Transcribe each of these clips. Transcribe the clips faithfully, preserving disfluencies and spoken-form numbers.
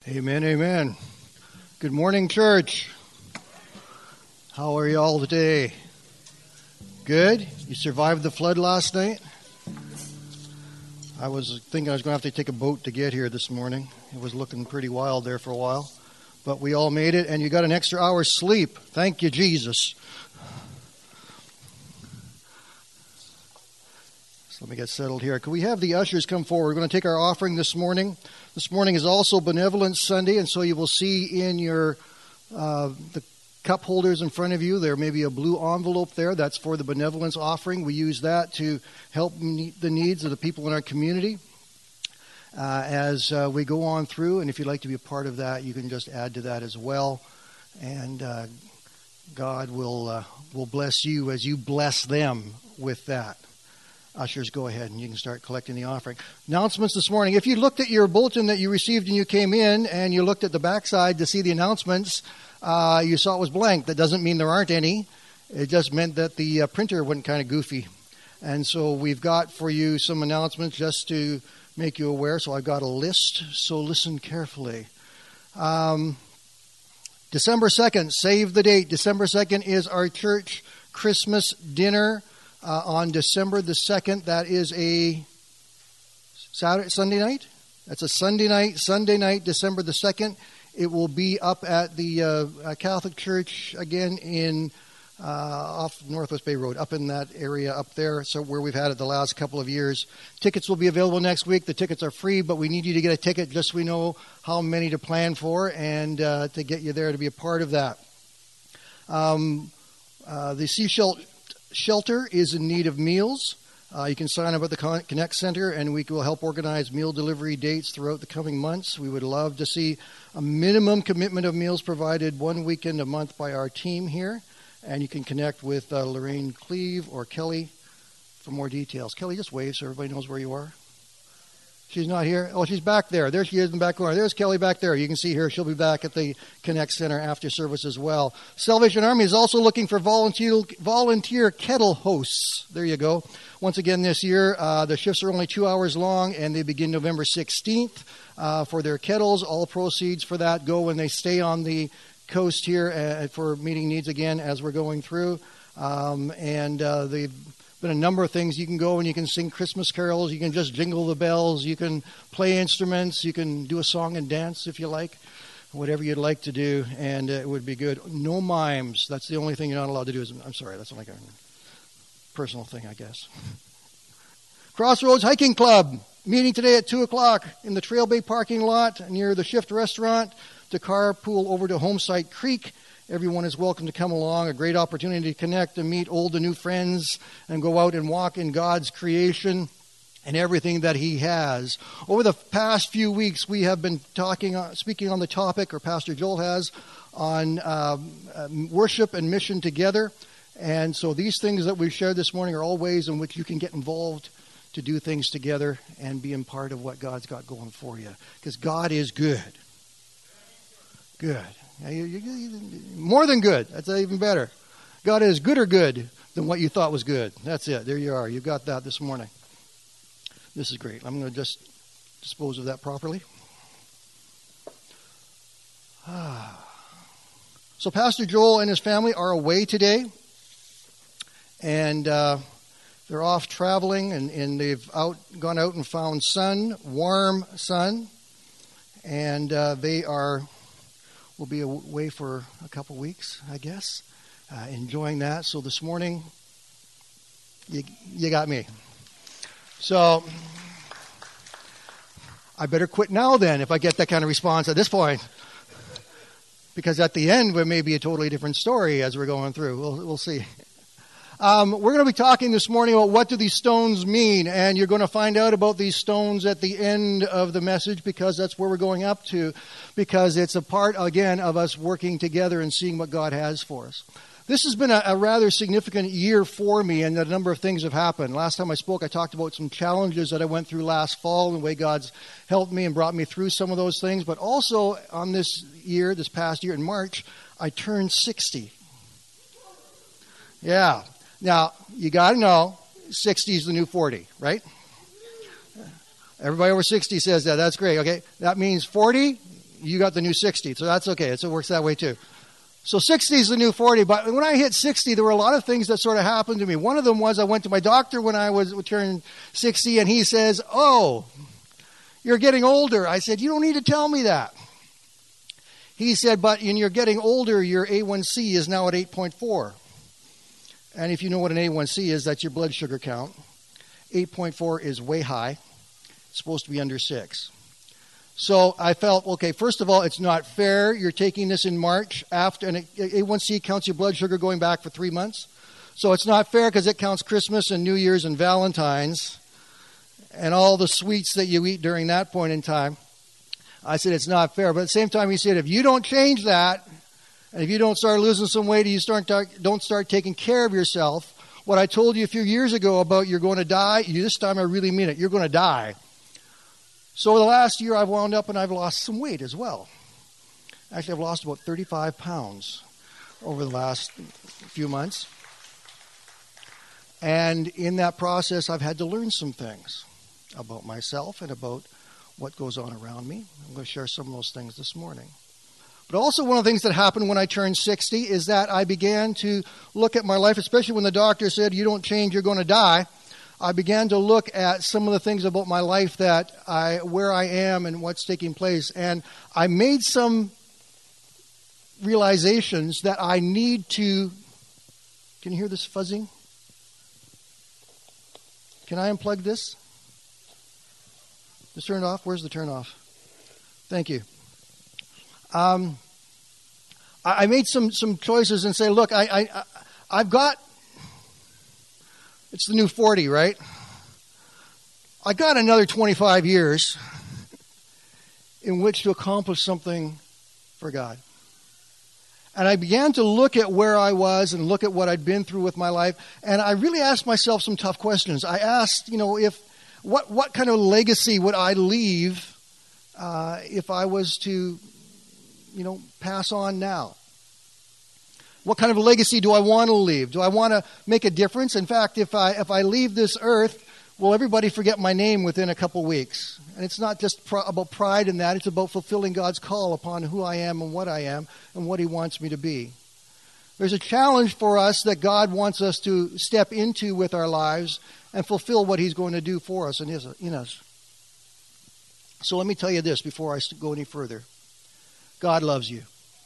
Amen, amen. Good morning, church. How are you all today? Good? You survived the flood last night? I was thinking I was going to have to take a boat to get here this morning. It was looking pretty wild there for a while. But we all made it, and you got an extra hour's sleep. Thank you, Jesus. So let me get settled here. Can we have the ushers come forward? We're going to take our offering this morning. This morning is also Benevolence Sunday, and so you will see in your uh, the cup holders in front of you, there may be a blue envelope there. That's for the benevolence offering. We use that to help meet the needs of the people in our community uh, as uh, we go on through. And if you'd like to be a part of that, you can just add to that as well. And uh, God will uh, will bless you as you bless them with that. Ushers, go ahead and you can start collecting the offering. Announcements this morning. If you looked at your bulletin that you received and you came in and you looked at the backside to see the announcements, uh, you saw it was blank. That doesn't mean there aren't any. It just meant that the uh, printer went kind of goofy. And so we've got for you some announcements just to make you aware. So I've got a list, so listen carefully. Um, December second, save the date. December second is our church Christmas dinner. Uh, on December the second, that is a Saturday, Sunday night? That's a Sunday night, Sunday night, December the second. It will be up at the uh, Catholic Church, again, in uh, off Northwest Bay Road, up in that area up there, so where we've had it the last couple of years. Tickets will be available next week. The tickets are free, but we need you to get a ticket just so we know how many to plan for and uh, to get you there to be a part of that. Um, uh, the Seashell Shelter is in need of meals. Uh, you can sign up at the Connect Center, and we will help organize meal delivery dates throughout the coming months. We would love to see a minimum commitment of meals provided one weekend a month by our team here. And you can connect with uh, Lorraine Cleve or Kelly for more details. Kelly, just wave so everybody knows where you are. She's not here. Oh, she's back there. There she is in the back corner. There's Kelly back there. You can see her. She'll be back at the Connect Center after service as well. Salvation Army is also looking for volunteer volunteer kettle hosts. There you go. Once again this year, uh, the shifts are only two hours long, and they begin November sixteenth uh, for their kettles. All proceeds for that go when they stay on the coast here uh, for meeting needs again as we're going through. Um, and uh, they've been a number of things. You can go and you can sing Christmas carols. You can just jingle the bells. You can play instruments. You can do a song and dance if you like. Whatever you'd like to do, and it would be good. No mimes. That's the only thing you're not allowed to do. Is, I'm sorry, that's like a personal thing, I guess. Crossroads Hiking Club, meeting today at two o'clock in the Trail Bay parking lot near the Shift Restaurant to carpool over to Homesite Creek. Everyone is welcome to come along. A great opportunity to connect and meet old and new friends and go out and walk in God's creation and everything that He has. Over the past few weeks, we have been talking, uh, speaking on the topic, or Pastor Joel has, on um, uh, worship and mission together. And so these things that we've shared this morning are all ways in which you can get involved to do things together and be a part of what God's got going for you. Because God is good. Good. You, you, you, more than good. That's even better. God is gooder good than what you thought was good. That's it. There you are. You got that this morning. This is great. I'm going to just dispose of that properly. Ah. So Pastor Joel and his family are away today. And uh, they're off traveling. And, and they've out gone out and found sun, warm sun. And uh, they are... We'll be away for a couple weeks, I guess, uh, enjoying that. So this morning, you, you got me. So I better quit now then if I get that kind of response at this point. Because at the end, it may be a totally different story as we're going through. We'll, we'll see. Um, we're going to be talking this morning about what do these stones mean, and you're going to find out about these stones at the end of the message because that's where we're going up to, because it's a part, again, of us working together and seeing what God has for us. This has been a, a rather significant year for me, and a number of things have happened. Last time I spoke, I talked about some challenges that I went through last fall and the way God's helped me and brought me through some of those things, but also on this year, this past year in March, I turned sixty. Yeah. Now, you got to know, sixty is the new forty, right? Everybody over sixty says that. That's great, okay? That means forty, you got the new sixty, so that's okay. So it works that way too. So sixty is the new forty, but when I hit sixty, there were a lot of things that sort of happened to me. One of them was I went to my doctor when I was turned sixty, and he says, "Oh, you're getting older." I said, "You don't need to tell me that." He said, "But when you're getting older, your A one C is now at eight point four. And if you know what an A one C is, that's your blood sugar count. eight point four is way high. It's supposed to be under six. So I felt, okay, first of all, it's not fair. You're taking this in March after, and A one C counts your blood sugar going back for three months. So it's not fair because it counts Christmas and New Year's and Valentine's and all the sweets that you eat during that point in time. I said, it's not fair. But at the same time, he said, if you don't change that, and if you don't start losing some weight, and you start don't start taking care of yourself, what I told you a few years ago about you're going to die, this time I really mean it. You're going to die. So the last year I've wound up and I've lost some weight as well. Actually, I've lost about thirty-five pounds over the last few months. And in that process, I've had to learn some things about myself and about what goes on around me. I'm going to share some of those things this morning. But also one of the things that happened when I turned sixty is that I began to look at my life, especially when the doctor said, you don't change, you're going to die. I began to look at some of the things about my life that I, where I am and what's taking place. And I made some realizations that I need to, can you hear this fuzzing? Can I unplug this? Just turn it off? Where's the turn off? Thank you. Um, I, I made some, some choices and say, look, I, I, I've got, it's the new forty, right? I got another twenty-five years in which to accomplish something for God. And I began to look at where I was and look at what I'd been through with my life. And I really asked myself some tough questions. I asked, you know, if what what kind of legacy would I leave uh, if I was to, you know, pass on now? What kind of a legacy do I want to leave? Do I want to make a difference? In fact, if I if I leave this earth, will everybody forget my name within a couple weeks? And it's not just pr- about pride in that. It's about fulfilling God's call upon who I am and what I am and what He wants me to be. There's a challenge for us that God wants us to step into with our lives and fulfill what He's going to do for us and in us. So let me tell you this before I go any further. God loves you.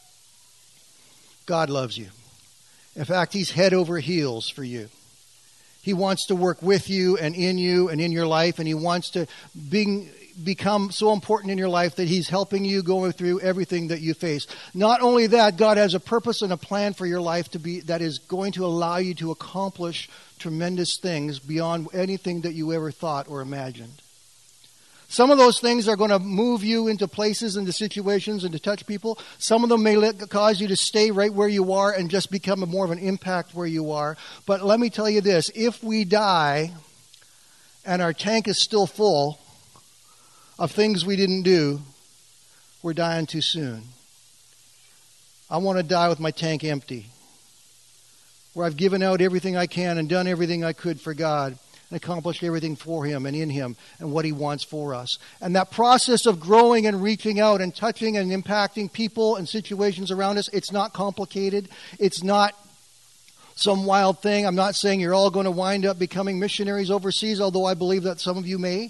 God loves you. In fact, He's head over heels for you. He wants to work with you and in you and in your life, and He wants to be, become so important in your life that He's helping you going through everything that you face. Not only that, God has a purpose and a plan for your life to be that is going to allow you to accomplish tremendous things beyond anything that you ever thought or imagined. Some of those things are going to move you into places, into situations, and to touch people. Some of them may let, cause you to stay right where you are and just become a more of an impact where you are. But let me tell you this. If we die and our tank is still full of things we didn't do, we're dying too soon. I want to die with my tank empty, where I've given out everything I can and done everything I could for God. And accomplish everything for Him and in Him and what He wants for us. And that process of growing and reaching out and touching and impacting people and situations around us, it's not complicated. It's not some wild thing. I'm not saying you're all going to wind up becoming missionaries overseas, although I believe that some of you may.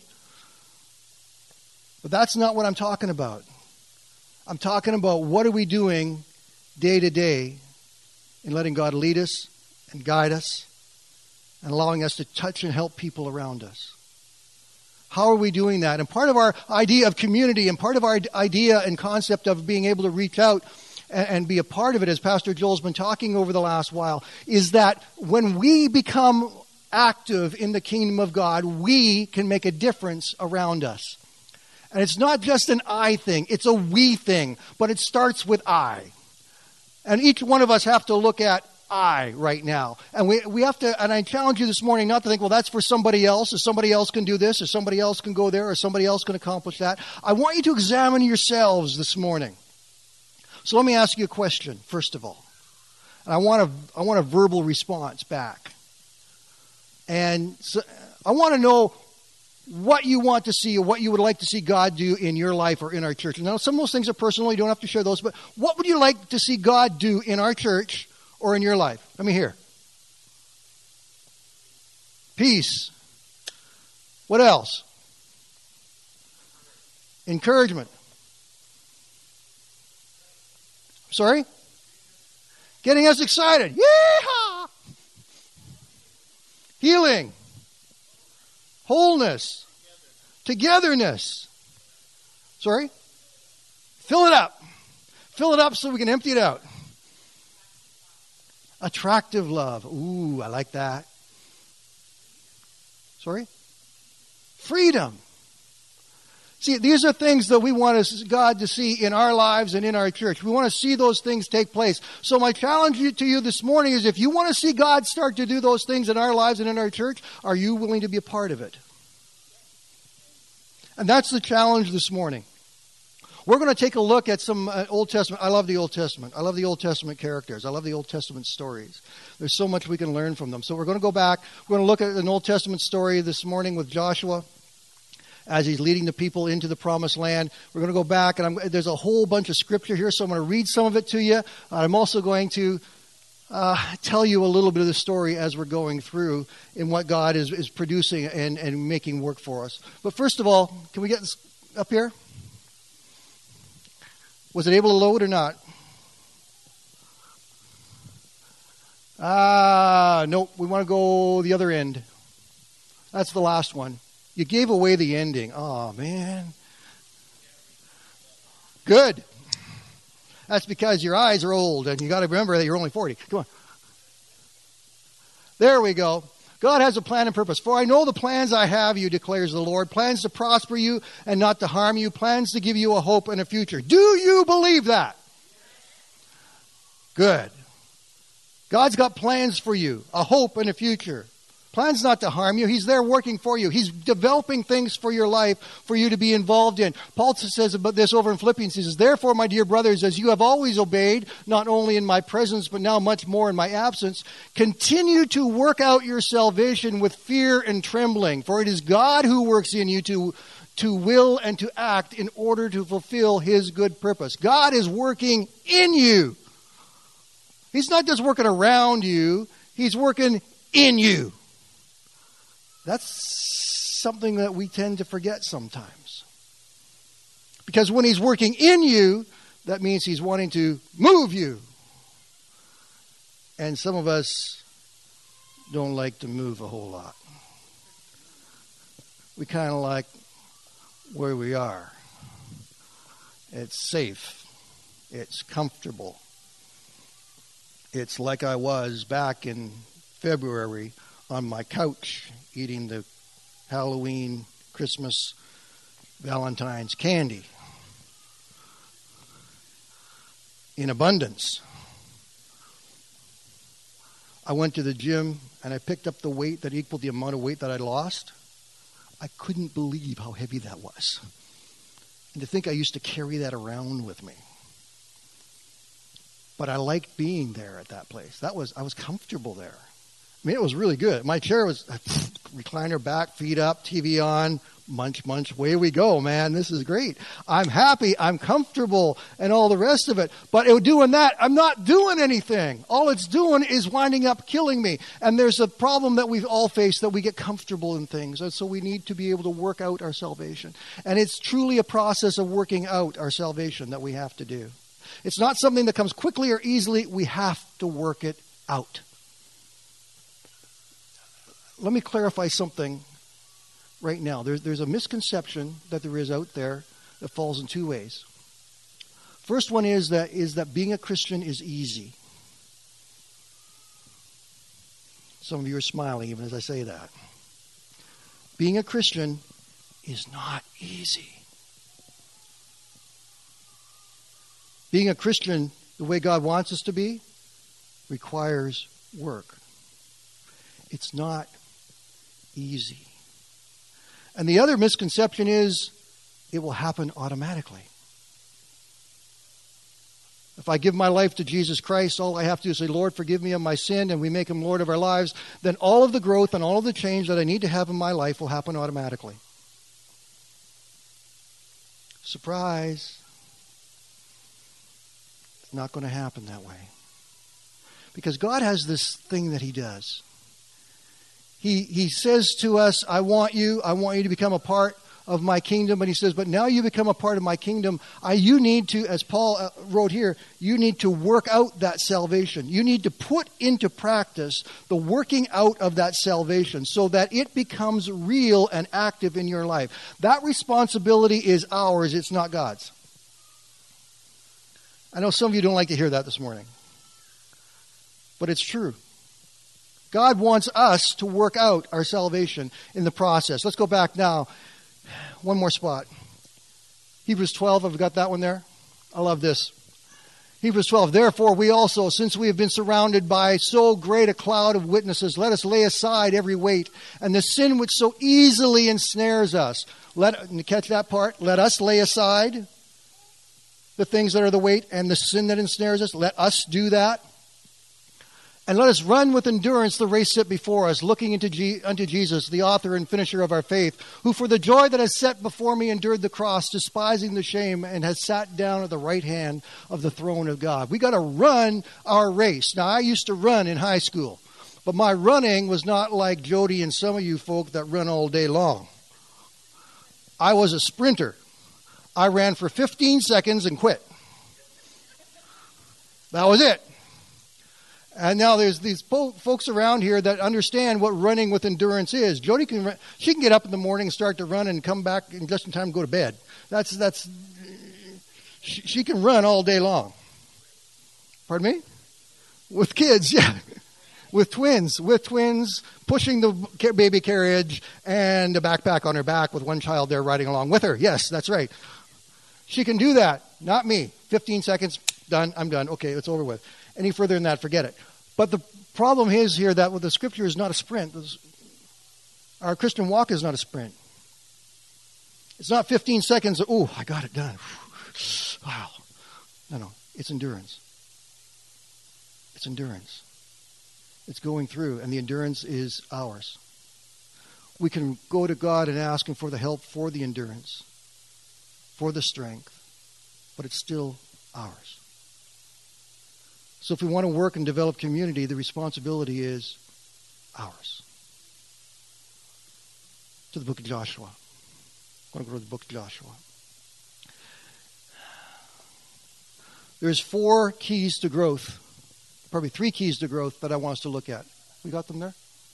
But that's not what I'm talking about. I'm talking about what are we doing day to day in letting God lead us and guide us and allowing us to touch and help people around us. How are we doing that? And part of our idea of community and part of our idea and concept of being able to reach out and, and be a part of it, as Pastor Joel's been talking over the last while, is that when we become active in the kingdom of God, we can make a difference around us. And it's not just an I thing, it's a we thing, but it starts with I. And each one of us have to look at I right now. And we we have to, and I challenge you this morning not to think, well, that's for somebody else, or somebody else can do this, or somebody else can go there, or somebody else can accomplish that. I want you to examine yourselves this morning. So let me ask you a question, first of all. And I want a, I want a verbal response back. And so I want to know, what you want to see or what you would like to see God do in your life or in our church. Now, some of those things are personal. You don't have to share those. But what would you like to see God do in our church or in your life? Let me hear. Peace. What else? Encouragement. Sorry? Getting us excited. Yeehaw! Healing. Wholeness. Togetherness. Sorry? Fill it up. Fill it up so we can empty it out. Attractive love. Ooh, I like that. Sorry? Freedom. See, these are things that we want God to see in our lives and in our church. We want to see those things take place. So my challenge to you this morning is, if you want to see God start to do those things in our lives and in our church, are you willing to be a part of it? And that's the challenge this morning. We're going to take a look at some uh, Old Testament. I love the Old Testament. I love the Old Testament characters. I love the Old Testament stories. There's so much we can learn from them. So we're going to go back. We're going to look at an Old Testament story this morning with Joshua as he's leading the people into the promised land. We're going to go back, and I'm, there's a whole bunch of scripture here, so I'm going to read some of it to you. I'm also going to uh, tell you a little bit of the story as we're going through in what God is, is producing and, and making work for us. But first of all, can we get this up here? Was it able to load or not? Ah, nope. We want to go the other end. That's the last one. You gave away the ending. Oh, man. Good. That's because your eyes are old, and you got to remember that you're only forty. Come on. There we go. God has a plan and purpose. For I know the plans I have you, declares the Lord. Plans to prosper you and not to harm you. Plans to give you a hope and a future. Do you believe that? Good. God's got plans for you, a hope and a future. Plans not to harm you. He's there working for you. He's developing things for your life for you to be involved in. Paul says about this over in Philippians. He says, therefore, my dear brothers, as you have always obeyed, not only in my presence, but now much more in my absence, continue to work out your salvation with fear and trembling. For it is God who works in you to, to will and to act in order to fulfill his good purpose. God is working in you. He's not just working around you. He's working in you. That's something that we tend to forget sometimes. Because when he's working in you, that means he's wanting to move you. And some of us don't like to move a whole lot. We kind of like where we are. It's safe. It's comfortable. It's like I was back in February on my couch eating the Halloween, Christmas, Valentine's candy in abundance. I went to the gym and I picked up the weight that equaled the amount of weight that I lost. I couldn't believe how heavy that was. And to think I used to carry that around with me. But I liked being there at that place. That was I was comfortable there. I mean, it was really good. My chair was recliner back, feet up, T V on, munch, munch. Away we go, man. This is great. I'm happy. I'm comfortable and all the rest of it. But it, doing that, I'm not doing anything. All it's doing is winding up killing me. And there's a problem that we've all faced, that we get comfortable in things. And so we need to be able to work out our salvation. And it's truly a process of working out our salvation that we have to do. It's not something that comes quickly or easily. We have to work it out. Let me clarify something right now. There's, there's a misconception that there is out there that falls in two ways. First one is that is that being a Christian is easy. Some of you are smiling even as I say that. Being a Christian is not easy. Being a Christian, the way God wants us to be, requires work. It's not easy. And the other misconception is it will happen automatically. If I give my life to Jesus Christ, all I have to do is say, Lord, forgive me of my sin, and we make him Lord of our lives, then all of the growth and all of the change that I need to have in my life will happen automatically. Surprise. It's not going to happen that way. Because God has this thing that he does. He, he says to us, I want you, I want you to become a part of my kingdom. And he says, but now you become a part of my kingdom. I, you need to, as Paul wrote here, you need to work out that salvation. You need to put into practice the working out of that salvation so that it becomes real and active in your life. That responsibility is ours. It's not God's. I know some of you don't like to hear that this morning. But it's true. God wants us to work out our salvation in the process. Let's go back now. One more spot. Hebrews twelve, have we got that one there? I love this. Hebrews twelve, therefore we also, since we have been surrounded by so great a cloud of witnesses, let us lay aside every weight and the sin which so easily ensnares us. Let, catch that part? Let us lay aside the things that are the weight and the sin that ensnares us. Let us do that. And let us run with endurance the race set before us, looking into G- unto Jesus, the author and finisher of our faith, who for the joy that is set before me endured the cross, despising the shame, and has sat down at the right hand of the throne of God. We got to run our race. Now, I used to run in high school, but my running was not like Jody and some of you folk that run all day long. I was a sprinter. I ran for fifteen seconds and quit. That was it. And now there's these po- folks around here that understand what running with endurance is. Jody can run, she can get up in the morning and start to run and come back in just in time to go to bed. That's that's she, she can run all day long. Pardon me? With kids, yeah. With twins, with twins, pushing the baby carriage and a backpack on her back with one child there riding along with her. Yes, that's right. She can do that. Not me. fifteen seconds, done, I'm done. Okay, it's over with. Any further than that, forget it. But the problem is here that with the Scripture is not a sprint. Our Christian walk is not a sprint. It's not fifteen seconds, oh, I got it done. Wow. No, no, it's endurance. It's endurance. It's going through, and the endurance is ours. We can go to God and ask Him for the help for the endurance, for the strength, but it's still ours. So if we want to work and develop community, the responsibility is ours. To the book of Joshua. I want to go to the book of Joshua. There's four keys to growth. Probably three keys to growth that I want us to look at. We got them there?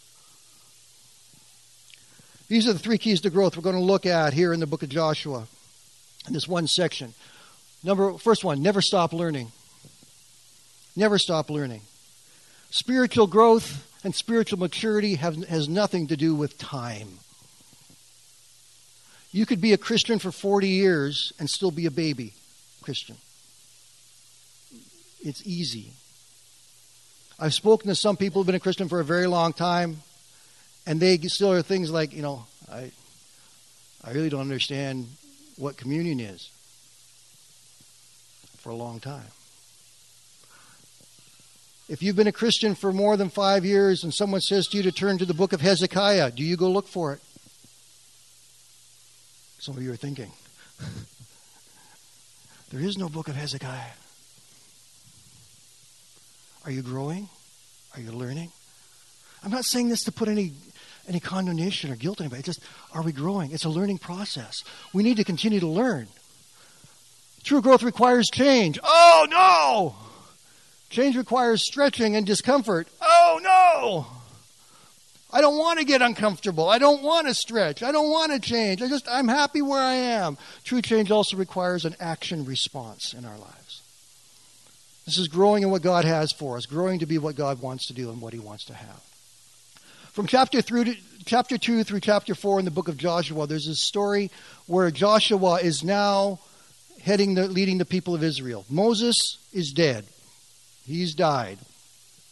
These are the three keys to growth we're going to look at here in the book of Joshua. In this one section. Number first one, never stop learning. Never stop learning. Spiritual growth and spiritual maturity have, has nothing to do with time. You could be a Christian for forty years and still be a baby Christian. It's easy. I've spoken to some people who've been a Christian for a very long time, and they still are things like, you know, I, I really don't understand what communion is for a long time. If you've been a Christian for more than five years and someone says to you to turn to the book of Hezekiah, do you go look for it? Some of you are thinking, there is no book of Hezekiah. Are you growing? Are you learning? I'm not saying this to put any any condemnation or guilt on anybody. It's just, are we growing? It's a learning process. We need to continue to learn. True growth requires change. Oh, no! Change requires stretching and discomfort. Oh, no! I don't want to get uncomfortable. I don't want to stretch. I don't want to change. I just, I'm happy where I am. True change also requires an action response in our lives. This is growing in what God has for us, growing to be what God wants to do and what He wants to have. From chapter through to, chapter two through chapter four in the book of Joshua, there's a story where Joshua is now heading the, leading the people of Israel. Moses is dead. He's died.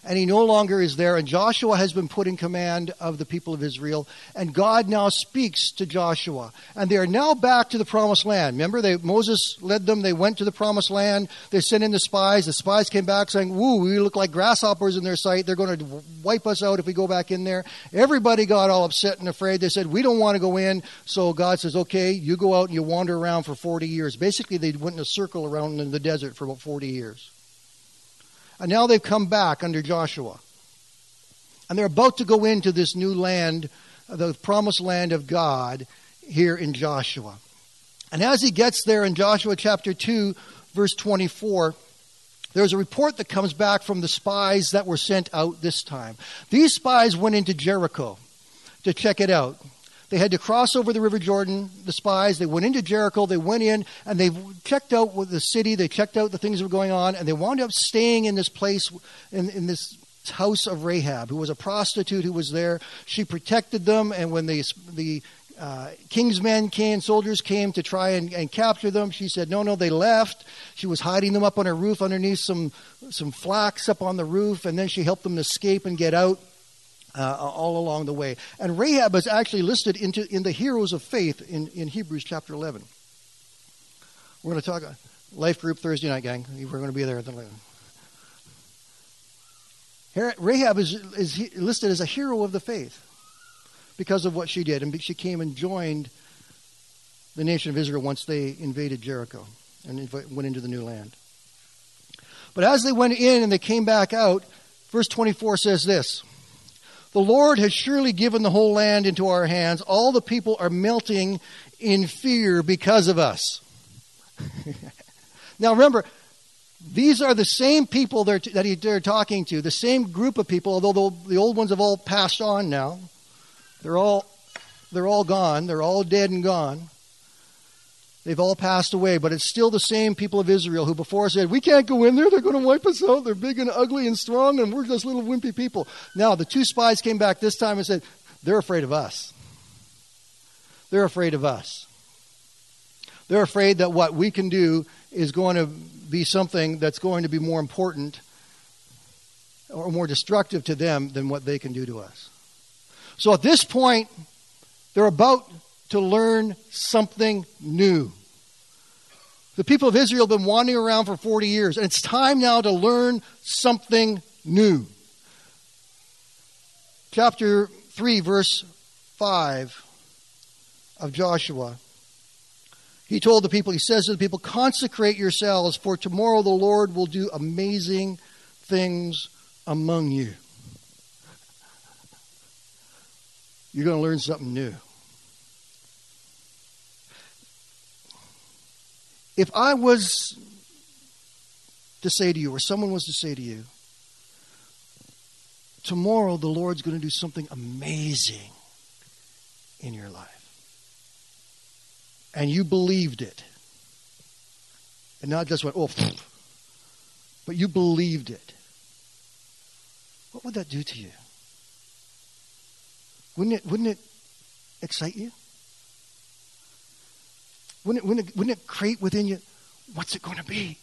and he no longer is there, and Joshua has been put in command of the people of Israel, and God now speaks to Joshua, and they are now back to the promised land. Remember, they, Moses led them, they went to the promised land, they sent in the spies, the spies came back saying, woo, we look like grasshoppers in their sight, they're going to wipe us out if we go back in there. Everybody got all upset and afraid. They said, we don't want to go in, so God says, okay, you go out and you wander around for forty years. Basically, they went in a circle around in the desert for about forty years. And now they've come back under Joshua. And they're about to go into this new land, the promised land of God, here in Joshua. And as he gets there in Joshua chapter two, verse twenty-four, there's a report that comes back from the spies that were sent out this time. These spies went into Jericho to check it out. They had to cross over the River Jordan, the spies. They went into Jericho. They went in, and they checked out the city. They checked out the things that were going on, and they wound up staying in this place, in, in this house of Rahab, who was a prostitute who was there. She protected them, and when the, the uh, king's men came, soldiers came to try and, and capture them, she said, no, no, they left. She was hiding them up on her roof underneath some, some flax up on the roof, and then she helped them escape and get out. Uh, all along the way. And Rahab is actually listed into in the heroes of faith in, in Hebrews chapter eleven. We're going to talk, life group Thursday night, gang. We're going to be there. Rahab is, is listed as a hero of the faith because of what she did. And she came and joined the nation of Israel once they invaded Jericho and went into the new land. But as they went in and they came back out, verse twenty-four says this, the Lord has surely given the whole land into our hands. All the people are melting in fear because of us. Now remember, these are the same people they're, that they're talking to, the same group of people, although the, the old ones have all passed on now. They're all, they're all gone. They're all dead and gone. They've all passed away, but it's still the same people of Israel who before said, we can't go in there, they're going to wipe us out, they're big and ugly and strong, and we're just little wimpy people. Now, the two spies came back this time and said, they're afraid of us. They're afraid of us. They're afraid that what we can do is going to be something that's going to be more important or more destructive to them than what they can do to us. So at this point, they're about to learn something new. The people of Israel have been wandering around for forty years, and it's time now to learn something new. Chapter three, verse five of Joshua. He told the people, he says to the people, consecrate yourselves, for tomorrow the Lord will do amazing things among you. You're going to learn something new. If I was to say to you, or someone was to say to you, tomorrow the Lord's going to do something amazing in your life, and you believed it, and not just went, oh, but you believed it, what would that do to you? Wouldn't it, wouldn't it excite you? Wouldn't it, wouldn't, it, wouldn't it create within you, what's it going to be?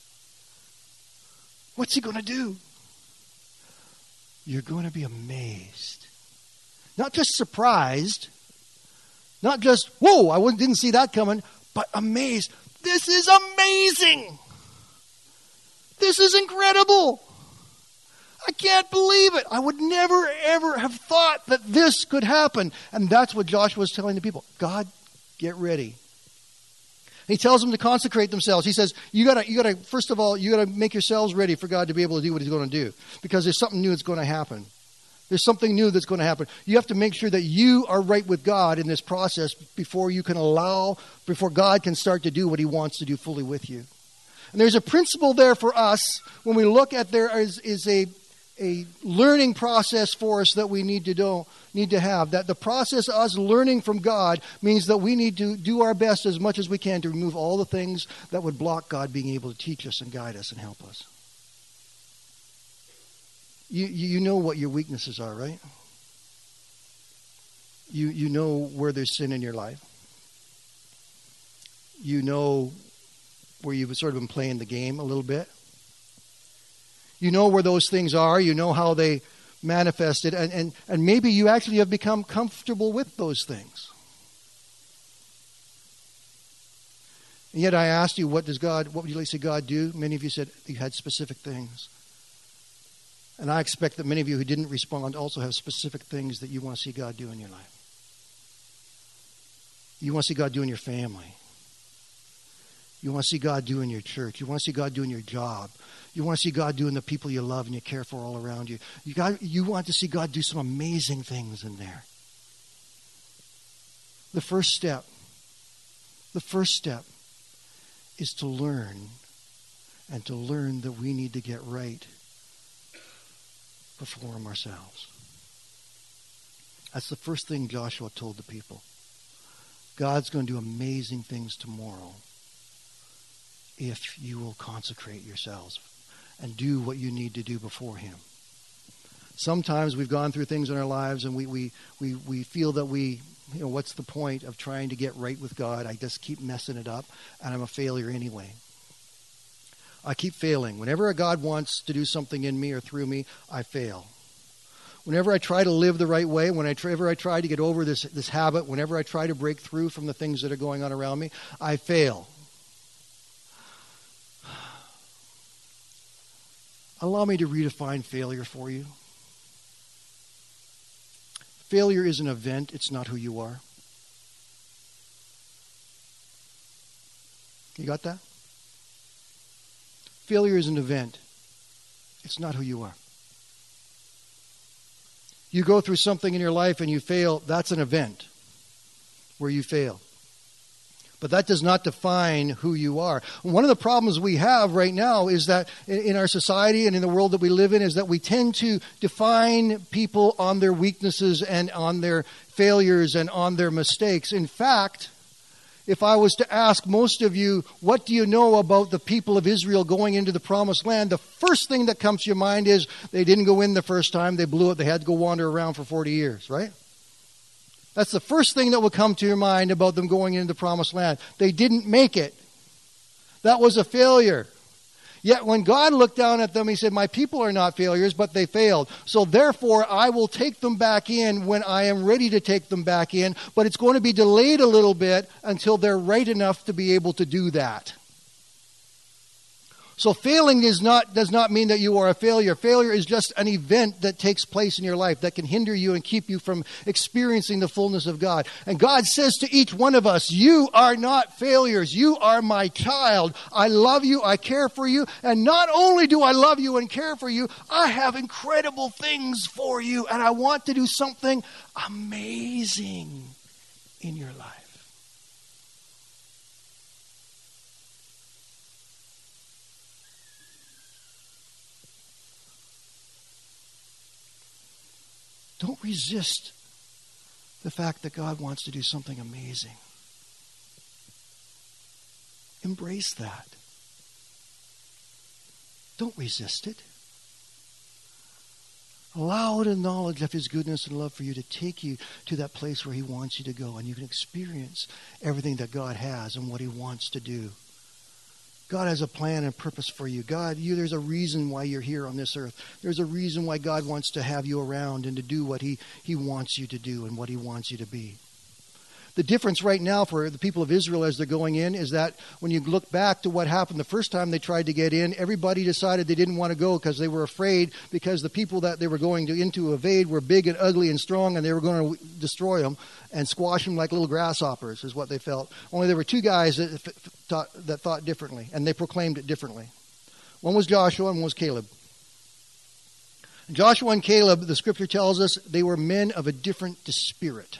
What's he going to do? You're going to be amazed. Not just surprised. Not just, whoa, I didn't see that coming, but amazed. This is amazing. This is incredible. I can't believe it. I would never, ever have thought that this could happen. And that's what Joshua was telling the people. God, get ready. He tells them to consecrate themselves. He says, you gotta, you gotta, first of all, you gotta make yourselves ready for God to be able to do what he's going to do. Because there's something new that's going to happen. There's something new that's going to happen. You have to make sure that you are right with God in this process before you can allow, before God can start to do what he wants to do fully with you. And there's a principle there for us when we look at there is, is a, a learning process for us that we need to do, need to have. That the process of us learning from God means that we need to do our best as much as we can to remove all the things that would block God being able to teach us and guide us and help us. You, you know what your weaknesses are, right? You, you know where there's sin in your life. You know where you've sort of been playing the game a little bit. You know where those things are. You know how they manifested. And, and, and maybe you actually have become comfortable with those things. And yet I asked you, what does God, what would you like to see God do? Many of you said you had specific things. And I expect that many of you who didn't respond also have specific things that you want to see God do in your life. You want to see God do in your family. You want to see God do in your church. You want to see God do in your job. You want to see God do in the people you love and you care for all around you. You got, you want to see God do some amazing things in there. The first step, the first step is to learn and to learn that we need to get right before Him ourselves. That's the first thing Joshua told the people. God's going to do amazing things tomorrow if you will consecrate yourselves and do what you need to do before Him. Sometimes we've gone through things in our lives and we, we, we, we feel that we, you know, what's the point of trying to get right with God? I just keep messing it up and I'm a failure anyway. I keep failing. Whenever God wants to do something in me or through me, I fail. Whenever I try to live the right way, whenever I try to get over this, this habit, whenever I try to break through from the things that are going on around me, I fail. Allow me to redefine failure for you. Failure is an event. It's not who you are. You got that? Failure is an event. It's not who you are. You go through something in your life and you fail, that's an event where you fail. But that does not define who you are. One of the problems we have right now is that in our society and in the world that we live in is that we tend to define people on their weaknesses and on their failures and on their mistakes. In fact, if I was to ask most of you, what do you know about the people of Israel going into the promised land? The first thing that comes to your mind is they didn't go in the first time. They blew it. They had to go wander around for forty years, right? That's the first thing that will come to your mind about them going into the promised land. They didn't make it. That was a failure. Yet when God looked down at them, He said, my people are not failures, but they failed. So therefore, I will take them back in when I am ready to take them back in. But it's going to be delayed a little bit until they're right enough to be able to do that. So failing is not, does not mean that you are a failure. Failure is just an event that takes place in your life that can hinder you and keep you from experiencing the fullness of God. And God says to each one of us, you are not failures. You are my child. I love you. I care for you. And not only do I love you and care for you, I have incredible things for you. And I want to do something amazing in your life. Don't resist the fact that God wants to do something amazing. Embrace that. Don't resist it. Allow the knowledge of His goodness and love for you to take you to that place where He wants you to go, and you can experience everything that God has and what He wants to do. God has a plan and purpose for you. God, you, there's a reason why you're here on this earth. There's a reason why God wants to have you around and to do what he, he wants you to do and what He wants you to be. The difference right now for the people of Israel as they're going in is that when you look back to what happened the first time they tried to get in, everybody decided they didn't want to go because they were afraid, because the people that they were going to into evade were big and ugly and strong, and they were going to destroy them and squash them like little grasshoppers is what they felt. Only there were two guys that thought, that thought differently, and they proclaimed it differently. One was Joshua and one was Caleb. Joshua and Caleb, the scripture tells us, they were men of a different spirit.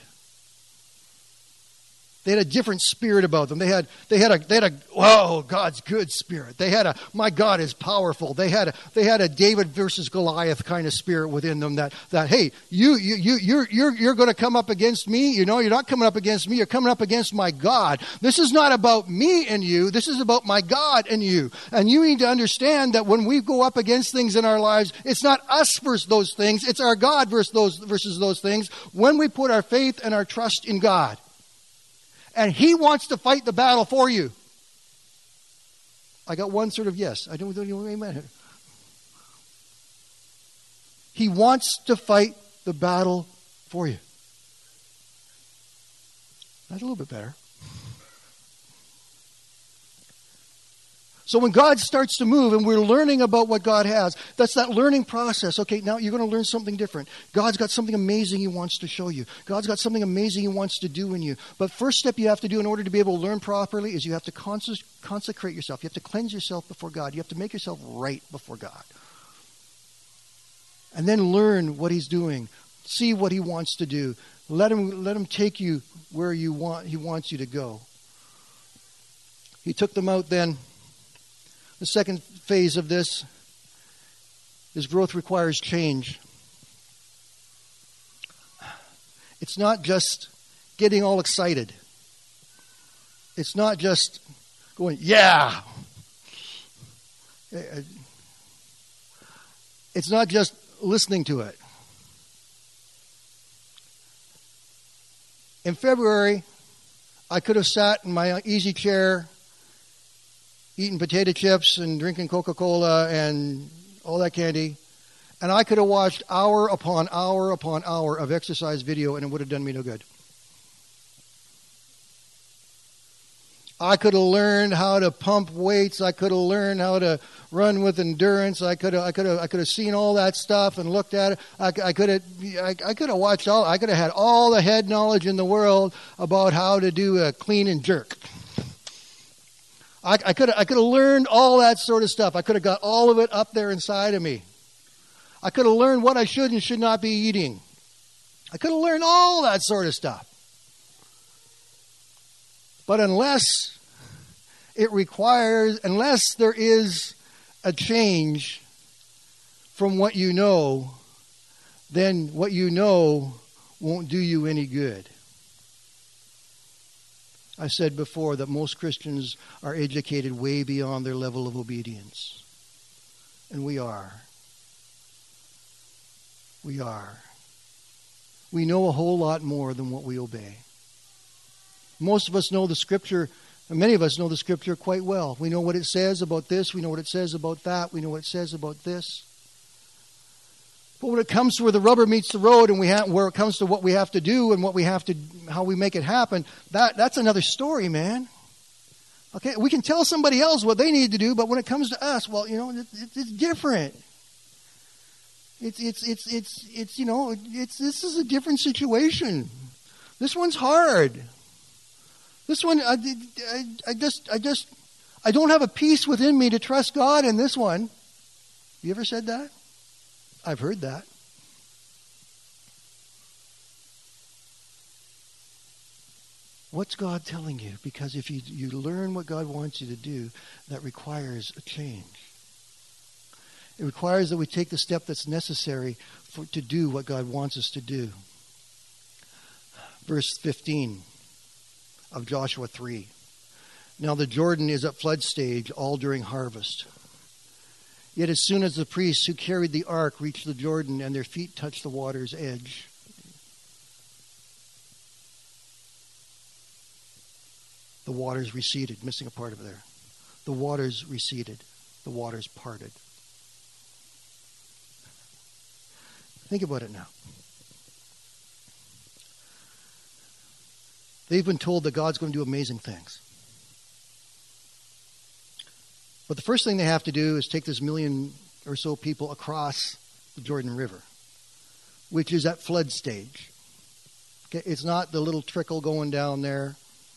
They had a different spirit about them. They had, they had a, they had a, whoa, God's good spirit. They had a, my God is powerful. They had a, they had a David versus Goliath kind of spirit within them. That, that, hey, you, you, you, you're, you're, you're going to come up against me. You know, you're not coming up against me. You're coming up against my God. This is not about me and you. This is about my God and you. And you need to understand that when we go up against things in our lives, it's not us versus those things. It's our God versus those, versus those things. When we put our faith and our trust in God. And He wants to fight the battle for you. I got one sort of yes. I don't know. Amen. He wants to fight the battle for you. That's a little bit better. So when God starts to move and we're learning about what God has, that's that learning process. Okay, now you're going to learn something different. God's got something amazing He wants to show you. God's got something amazing He wants to do in you. But first step you have to do in order to be able to learn properly is you have to consec- consecrate yourself. You have to cleanse yourself before God. You have to make yourself right before God. And then learn what He's doing. See what He wants to do. Let Him, let Him take you where you want, He wants you to go. He took them out then. The second phase of this is growth requires change. It's not just getting all excited. It's not just going, yeah. It's not just listening to it. In February, I could have sat in my easy chair eating potato chips and drinking Coca-Cola and all that candy, and I could have watched hour upon hour upon hour of exercise video, and it would have done me no good. I could have learned how to pump weights. I could have learned how to run with endurance. I could have, I could have, I could have seen all that stuff and looked at it. I, I could have, I, I could have watched all. I could have had all the head knowledge in the world about how to do a clean and jerk. I, I could have, I could have learned all that sort of stuff. I could have got all of it up there inside of me. I could have learned what I should and should not be eating. I could have learned all that sort of stuff. But unless it requires, unless there is a change from what you know, then what you know won't do you any good. I said before that most Christians are educated way beyond their level of obedience. And we are. We are. We know a whole lot more than what we obey. Most of us know the Scripture, and many of us know the Scripture quite well. We know what it says about this. We know what it says about that. We know what it says about this. But when it comes to where the rubber meets the road, and we have, where it comes to what we have to do and what we have to, how we make it happen, that that's another story, man. Okay, we can tell somebody else what they need to do, but when it comes to us, well, you know, it, it, it's different. It's it's it's it's it's you know, it's this is a different situation. This one's hard. This one, I, I, I just I just I don't have a peace within me to trust God in this one. You ever said that? I've heard that. What's God telling you? Because if you, you learn what God wants you to do, that requires a change. It requires that we take the step that's necessary for, to do what God wants us to do. Verse fifteen of Joshua three. Now the Jordan is at flood stage all during harvest. Yet as soon as the priests who carried the ark reached the Jordan and their feet touched the water's edge, the waters receded. Missing a part of there. The waters receded. The waters parted. Think about it now. They've been told that God's going to do amazing things. But the first thing they have to do is take this million or so people across the Jordan River, which is at flood stage. Okay, it's not the little trickle going down there.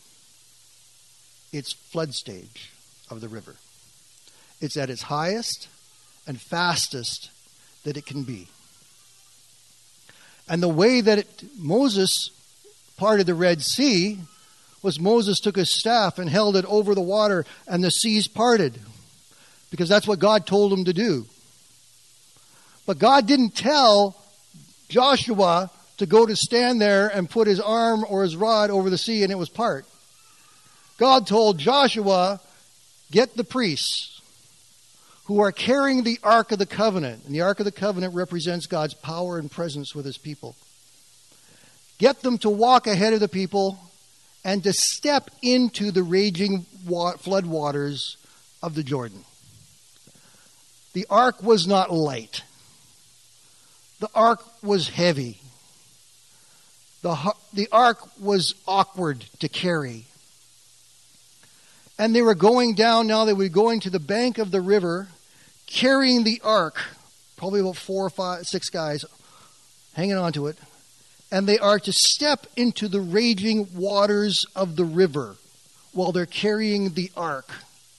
It's flood stage of the river. It's at its highest and fastest that it can be. And the way that it, Moses parted the Red Sea was Moses took his staff and held it over the water and the seas parted. Because that's what God told him to do. But God didn't tell Joshua to go to stand there and put his arm or his rod over the sea and it was part. God told Joshua, get the priests who are carrying the Ark of the Covenant. And the Ark of the Covenant represents God's power and presence with his people. Get them to walk ahead of the people and to step into the raging flood waters of the Jordan. The ark was not light. The ark was heavy. The, the ark was awkward to carry. And they were going down now, they were going to the bank of the river, carrying the ark, probably about four or five, six guys hanging onto it. And they are to step into the raging waters of the river while they're carrying the ark.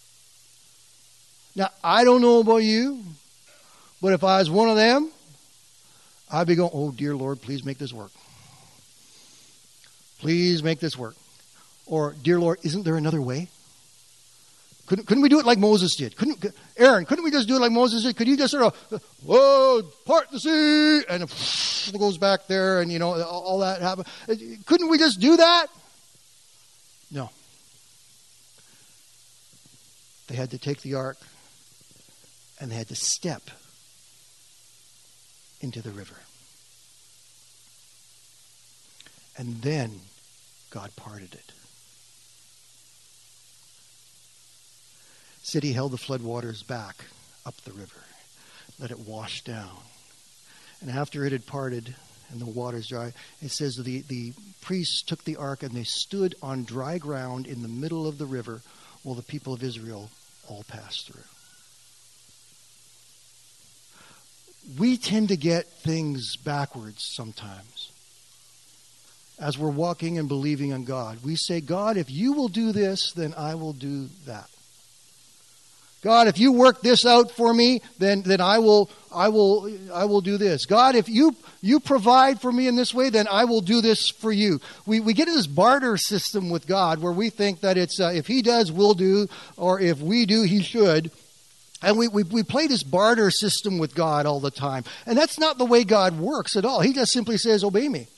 Now, I don't know about you, but if I was one of them, I'd be going, oh, dear Lord, please make this work. Please make this work. Or, dear Lord, isn't there another way? Couldn't, couldn't we do it like Moses did? Couldn't Aaron, couldn't we just do it like Moses did? Could you just sort of, whoa, part the sea, and it goes back there, and, you know, all that happens. Couldn't we just do that? No. They had to take the ark, and they had to step into the river. And then God parted it. Said he held the floodwaters back up the river, let it wash down. And after it had parted and the waters dry, it says the, the priests took the ark and they stood on dry ground in the middle of the river while the people of Israel all passed through. We tend to get things backwards sometimes. As we're walking and believing on God, we say, God, if you will do this, then I will do that. God, if you work this out for me, then, then I will I will I will do this. God, if you you provide for me in this way, then I will do this for you. We we get in this barter system with God where we think that it's uh, if he does, we'll do, or if we do, he should. And we, we we play this barter system with God all the time. And that's not the way God works at all. He just simply says, obey me.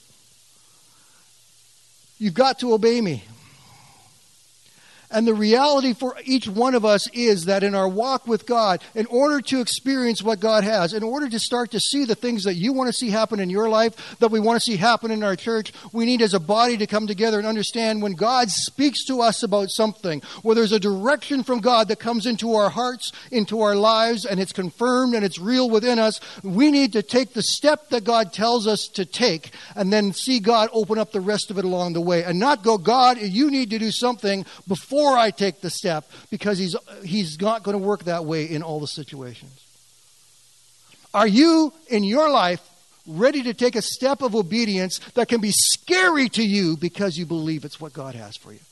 You've got to obey me. And the reality for each one of us is that in our walk with God, in order to experience what God has, in order to start to see the things that you want to see happen in your life, that we want to see happen in our church, we need as a body to come together and understand when God speaks to us about something, where there's a direction from God that comes into our hearts, into our lives, and it's confirmed and it's real within us, we need to take the step that God tells us to take and then see God open up the rest of it along the way. And not go, God, you need to do something before I take the step, because he's he's not going to work that way in all the situations. Are you in your life ready to take a step of obedience that can be scary to you because you believe it's what God has for you?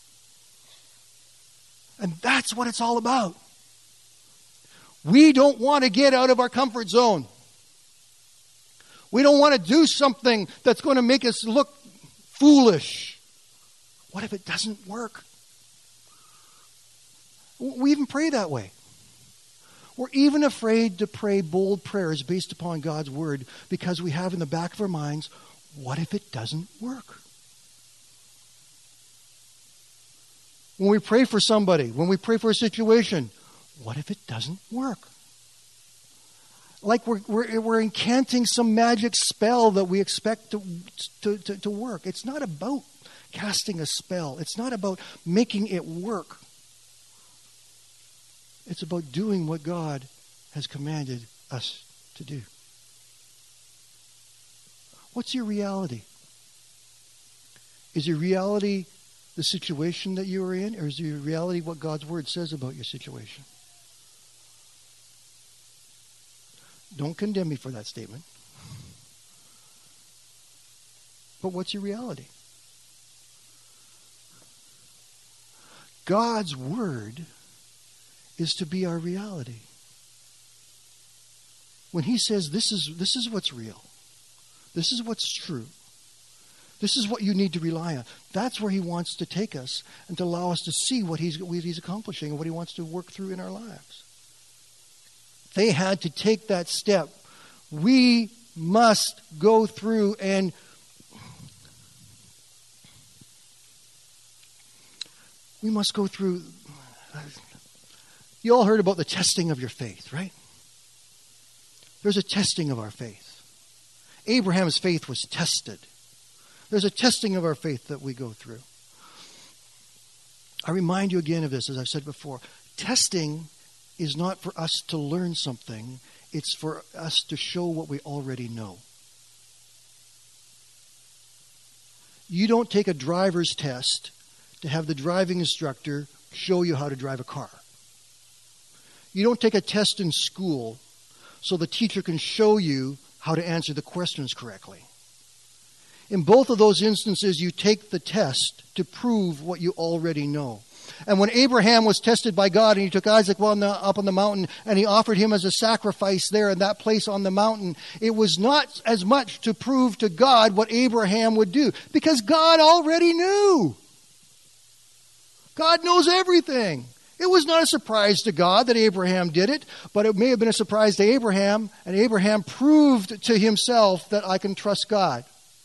And that's what it's all about. We don't want to get out of our comfort zone. We don't want to do something that's going to make us look foolish. What if it doesn't work? We even pray that way. We're even afraid to pray bold prayers based upon God's word because we have in the back of our minds, what if it doesn't work? When we pray for somebody, when we pray for a situation, what if it doesn't work? Like we're, we're, we're incanting some magic spell that we expect to, to, to, to work. It's not about casting a spell. It's not about making it work. It's about doing what God has commanded us to do. What's your reality? Is your reality the situation that you are in, or is your reality what God's word says about your situation? Don't condemn me for that statement. But what's your reality? God's word is to be our reality. When he says this is this is what's real, this is what's true, this is what you need to rely on, that's where he wants to take us and to allow us to see what he's, what he's accomplishing and what he wants to work through in our lives. They had to take that step. We must go through and we must go through. You all heard about the testing of your faith, right? There's a testing of our faith. Abraham's faith was tested. There's a testing of our faith that we go through. I remind you again of this, as I've said before. Testing is not for us to learn something. It's for us to show what we already know. You don't take a driver's test to have the driving instructor show you how to drive a car. You don't take a test in school so the teacher can show you how to answer the questions correctly. In both of those instances, you take the test to prove what you already know. And when Abraham was tested by God and he took Isaac on the, up on the mountain and he offered him as a sacrifice there in that place on the mountain, it was not as much to prove to God what Abraham would do, because God already knew. God knows everything. It was not a surprise to God that Abraham did it, but it may have been a surprise to Abraham, and Abraham proved to himself that I can trust God.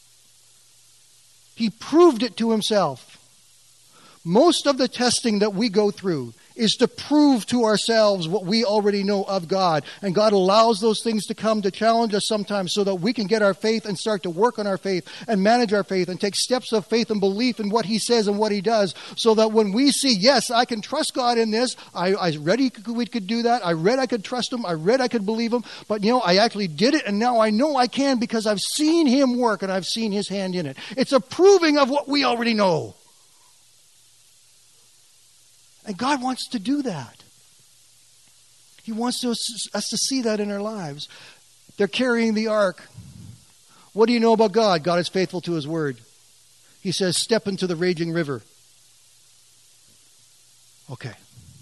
He proved it to himself. Most of the testing that we go through is to prove to ourselves what we already know of God. And God allows those things to come to challenge us sometimes so that we can get our faith and start to work on our faith and manage our faith and take steps of faith and belief in what He says and what He does, so that when we see, yes, I can trust God in this, I, I read he could, we could do that, I read I could trust Him, I read I could believe Him, but you know, I actually did it, and now I know I can because I've seen Him work and I've seen His hand in it. It's a proving of what we already know. And God wants to do that. He wants to, us to see that in our lives. They're carrying the ark. What do you know about God? God is faithful to His word. He says, step into the raging river. Okay.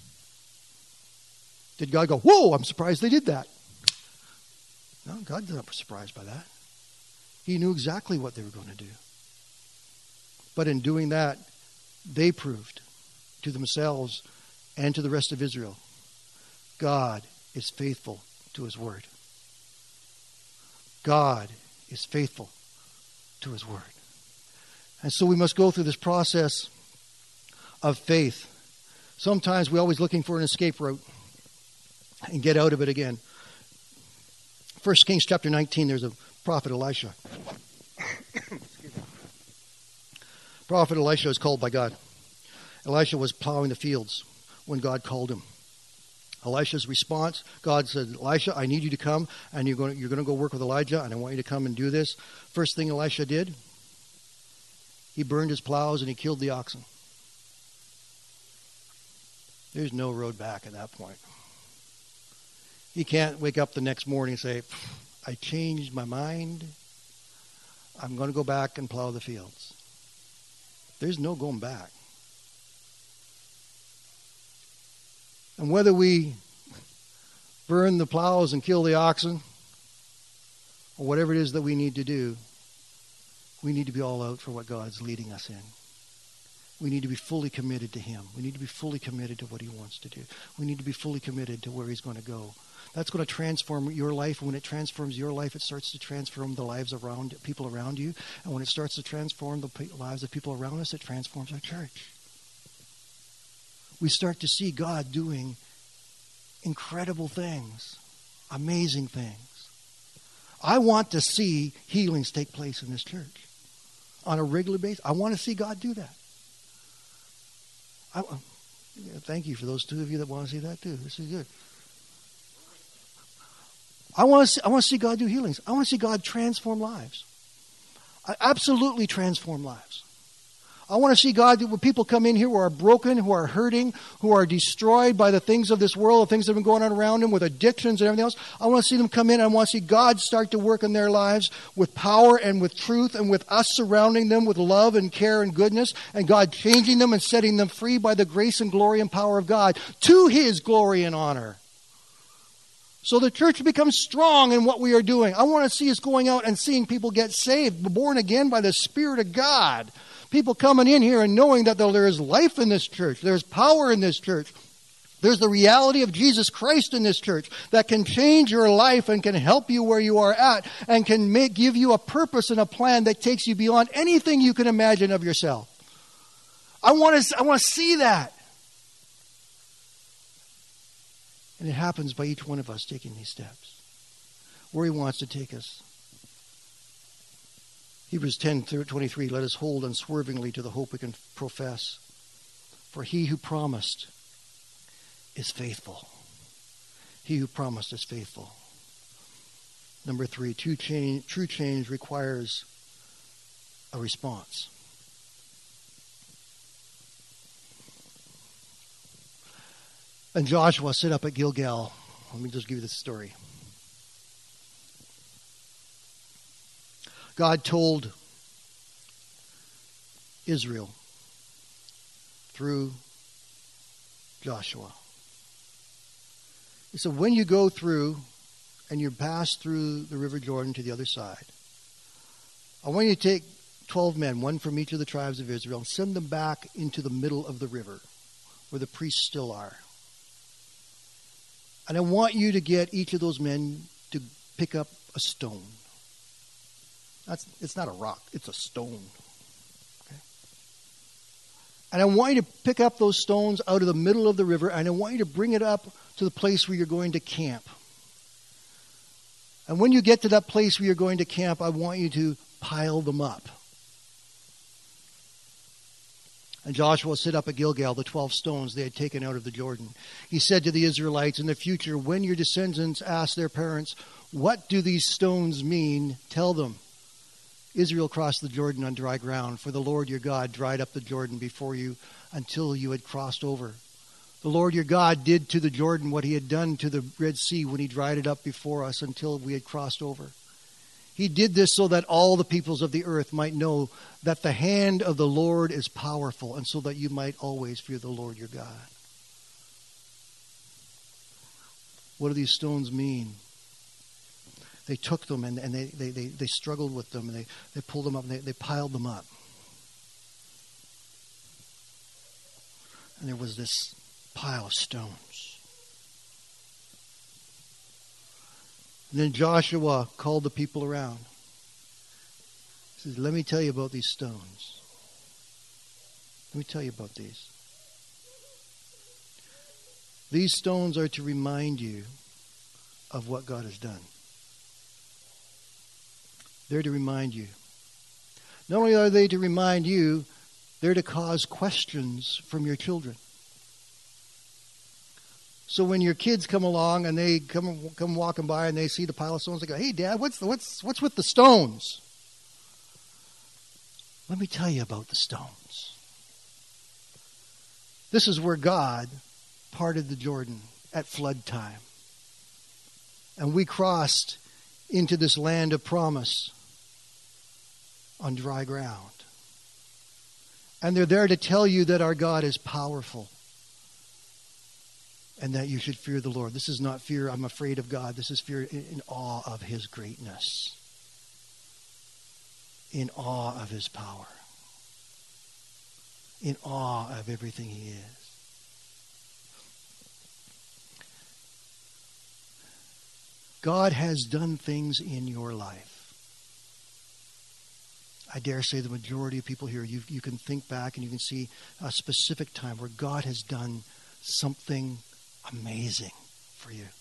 Did God go, whoa, I'm surprised they did that? No, God's not surprised by that. He knew exactly what they were going to do. But in doing that, they proved to themselves and to the rest of Israel, God is faithful to His word. God is faithful to His word. And so we must go through this process of faith. Sometimes we're always looking for an escape route and get out of it again. First Kings chapter nineteen, there's a prophet Elisha. Prophet Elisha is called by God. Elisha was plowing the fields when God called him. Elisha's response, God said, Elisha, I need you to come, and you're going to, you're going to go work with Elijah, and I want you to come and do this. First thing Elisha did, he burned his plows and he killed the oxen. There's no road back at that point. He can't wake up the next morning and say, I changed my mind. I'm going to go back and plow the fields. There's no going back. And whether we burn the plows and kill the oxen, or whatever it is that we need to do, we need to be all out for what God's leading us in. We need to be fully committed to Him. We need to be fully committed to what He wants to do. We need to be fully committed to where He's going to go. That's going to transform your life. And when it transforms your life, it starts to transform the lives around people around you. And when it starts to transform the lives of people around us, it transforms our church. We start to see God doing incredible things, amazing things. I want to see healings take place in this church on a regular basis. I want to see God do that. I, thank you for those two of you that want to see that too. This is good. I want to see, I want to see God do healings. I want to see God transform lives. I absolutely transform lives. I want to see God, when people come in here who are broken, who are hurting, who are destroyed by the things of this world, the things that have been going on around them with addictions and everything else. I want to see them come in, and I want to see God start to work in their lives with power and with truth, and with us surrounding them with love and care and goodness, and God changing them and setting them free by the grace and glory and power of God to His glory and honor. So the church becomes strong in what we are doing. I want to see us going out and seeing people get saved, born again by the Spirit of God. People coming in here and knowing that there is life in this church. There's power in this church. There's the reality of Jesus Christ in this church that can change your life and can help you where you are at, and can make, give you a purpose and a plan that takes you beyond anything you can imagine of yourself. I want to, I want to see that. And it happens by each one of us taking these steps where He wants to take us. Hebrews ten twenty-three, let us hold unswervingly to the hope we can profess. For He who promised is faithful. He who promised is faithful. Number three, true change, true change requires a response. And Joshua set up at Gilgal. Let me just give you this story. God told Israel through Joshua. He said, when you go through and you pass through the River Jordan to the other side, I want you to take twelve men, one from each of the tribes of Israel, and send them back into the middle of the river where the priests still are. And I want you to get each of those men to pick up a stone. That's, it's not a rock, it's a stone. Okay? And I want you to pick up those stones out of the middle of the river, and I want you to bring it up to the place where you're going to camp. And when you get to that place where you're going to camp, I want you to pile them up. And Joshua set up at Gilgal the twelve stones they had taken out of the Jordan. He said to the Israelites, in the future, when your descendants ask their parents, what do these stones mean? Tell them, Israel crossed the Jordan on dry ground, for the Lord your God dried up the Jordan before you until you had crossed over. The Lord your God did to the Jordan what he had done to the Red Sea when he dried it up before us until we had crossed over. He did this so that all the peoples of the earth might know that the hand of the Lord is powerful, and so that you might always fear the Lord your God. What do these stones mean? They took them and, and they, they, they, they struggled with them, and they, they pulled them up and they, they piled them up. And there was this pile of stones. And then Joshua called the people around. He says, let me tell you about these stones. Let me tell you about these. These stones are to remind you of what God has done. They're to remind you. Not only are they to remind you, they're to cause questions from your children. So when your kids come along and they come come walking by and they see the pile of stones, they go, hey, Dad, what's the, what's what's with the stones? Let me tell you about the stones. This is where God parted the Jordan at flood time. And we crossed into this land of promise on dry ground. And they're there to tell you that our God is powerful and that you should fear the Lord. This is not fear, I'm afraid of God. This is fear in, in awe of his greatness, in awe of his power, in awe of everything he is. God has done things in your life. I dare say the majority of people here, you, you can think back and you can see a specific time where God has done something amazing for you.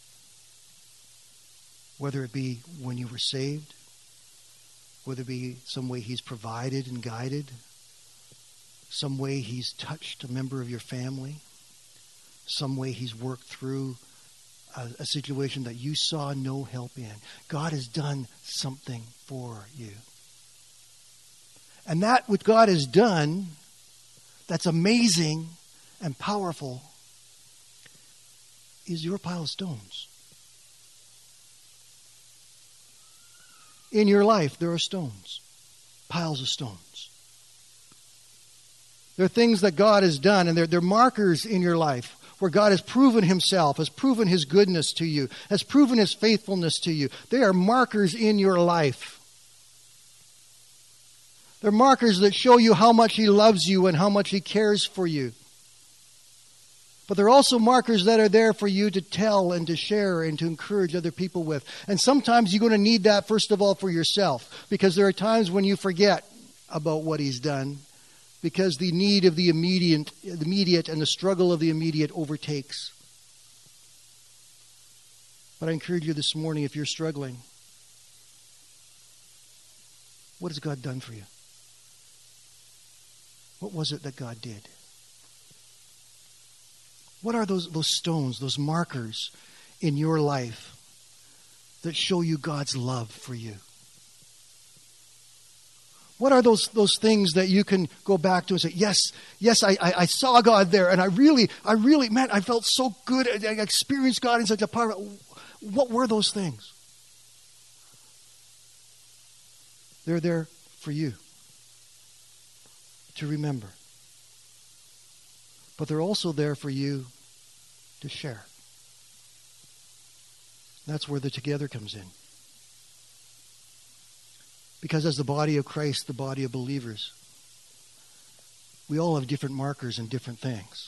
Whether it be when you were saved, whether it be some way he's provided and guided, some way he's touched a member of your family, some way he's worked through a, a situation that you saw no help in. God has done something for you. And that what God has done, that's amazing and powerful, is your pile of stones. In your life, there are stones, piles of stones. There are things that God has done, and they're, they're markers in your life where God has proven himself, has proven his goodness to you, has proven his faithfulness to you. They are markers in your life. They're markers that show you how much he loves you and how much he cares for you. But they're also markers that are there for you to tell and to share and to encourage other people with. And sometimes you're going to need that, first of all, for yourself. Because there are times when you forget about what he's done. Because the need of the immediate, the immediate and the struggle of the immediate overtakes. But I encourage you this morning, if you're struggling, what has God done for you? What was it that God did? What are those, those stones, those markers in your life that show you God's love for you? What are those those things that you can go back to and say, yes, yes, I, I, I saw God there, and I really, I really, man, I felt so good. I experienced God in such a powerful. What were those things? They're there for you to remember. But they're also there for you to share. That's where the together comes in. Because as the body of Christ, the body of believers, we all have different markers and different things.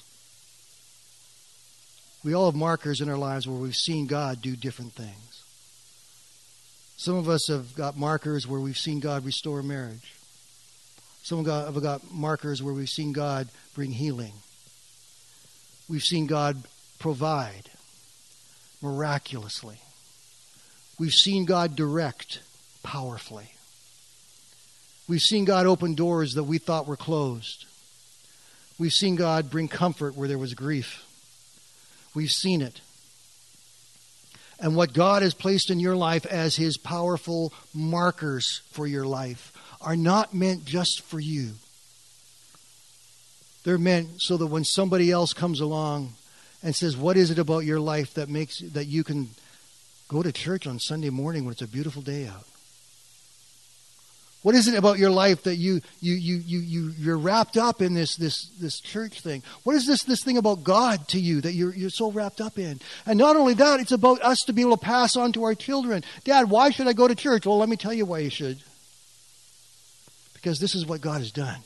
We all have markers in our lives where we've seen God do different things. Some of us have got markers where we've seen God restore a marriage. Some have got markers where we've seen God bring healing. We've seen God provide miraculously. We've seen God direct powerfully. We've seen God open doors that we thought were closed. We've seen God bring comfort where there was grief. We've seen it. And what God has placed in your life as his powerful markers for your life are not meant just for you. They're meant so that when somebody else comes along and says, what is it about your life that makes that you can go to church on Sunday morning when it's a beautiful day out? What is it about your life that you you you you you you're wrapped up in this this this church thing? What is this this thing about God to you that you're you're so wrapped up in? And not only that, it's about us to be able to pass on to our children. Dad, why should I go to church? Well, let me tell you why you should. Because this is what God has done.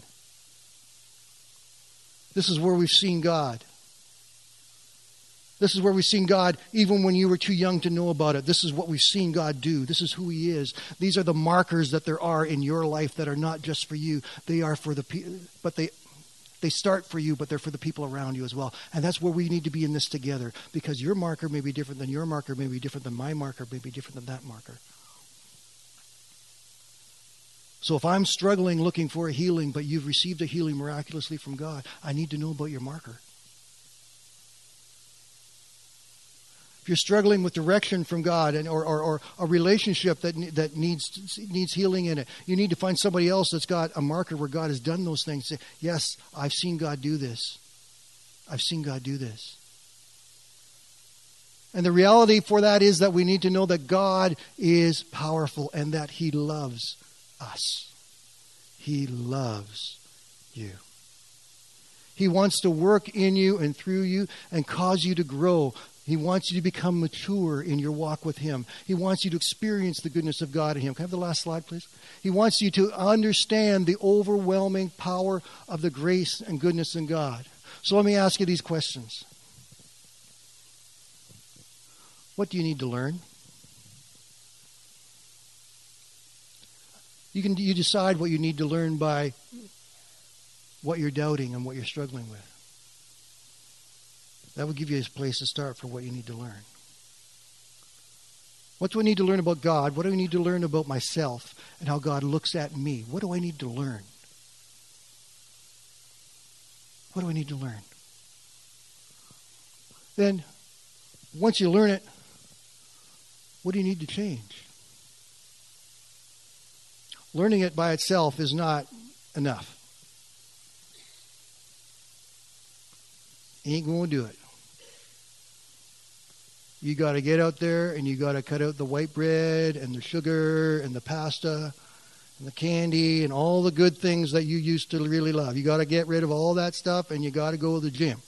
This is where we've seen God. This is where we've seen God even when you were too young to know about it. This is what we've seen God do. This is who he is. These are the markers that there are in your life that are not just for you. They are for the people, but they they start for you, but they're for the people around you as well. And that's where we need to be in this together, because your marker may be different than your marker, may be different than my marker, may be different than that marker. So if I'm struggling looking for a healing, but you've received a healing miraculously from God, I need to know about your marker. If you're struggling with direction from God and or, or, or a relationship that that needs needs healing in it, you need to find somebody else that's got a marker where God has done those things. Say, yes, I've seen God do this. I've seen God do this. And the reality for that is that we need to know that God is powerful and that he loves us. He loves you. He wants to work in you and through you and cause you to grow. He wants you to become mature in your walk with him. He wants you to experience the goodness of God in him. Can I have the last slide, please? He wants you to understand the overwhelming power of the grace and goodness in God. So let me ask you these questions. What do you need to learn? You can you decide what you need to learn by what you're doubting and what you're struggling with. That will give you a place to start for what you need to learn. What do I need to learn about God? What do I need to learn about myself and how God looks at me? What do I need to learn? What do I need to learn? Then, once you learn it, what do you need to change? Learning it by itself is not enough. You ain't going to do it. You got to get out there and you got to cut out the white bread and the sugar and the pasta and the candy and all the good things that you used to really love. You got to get rid of all that stuff and you got to go to the gym.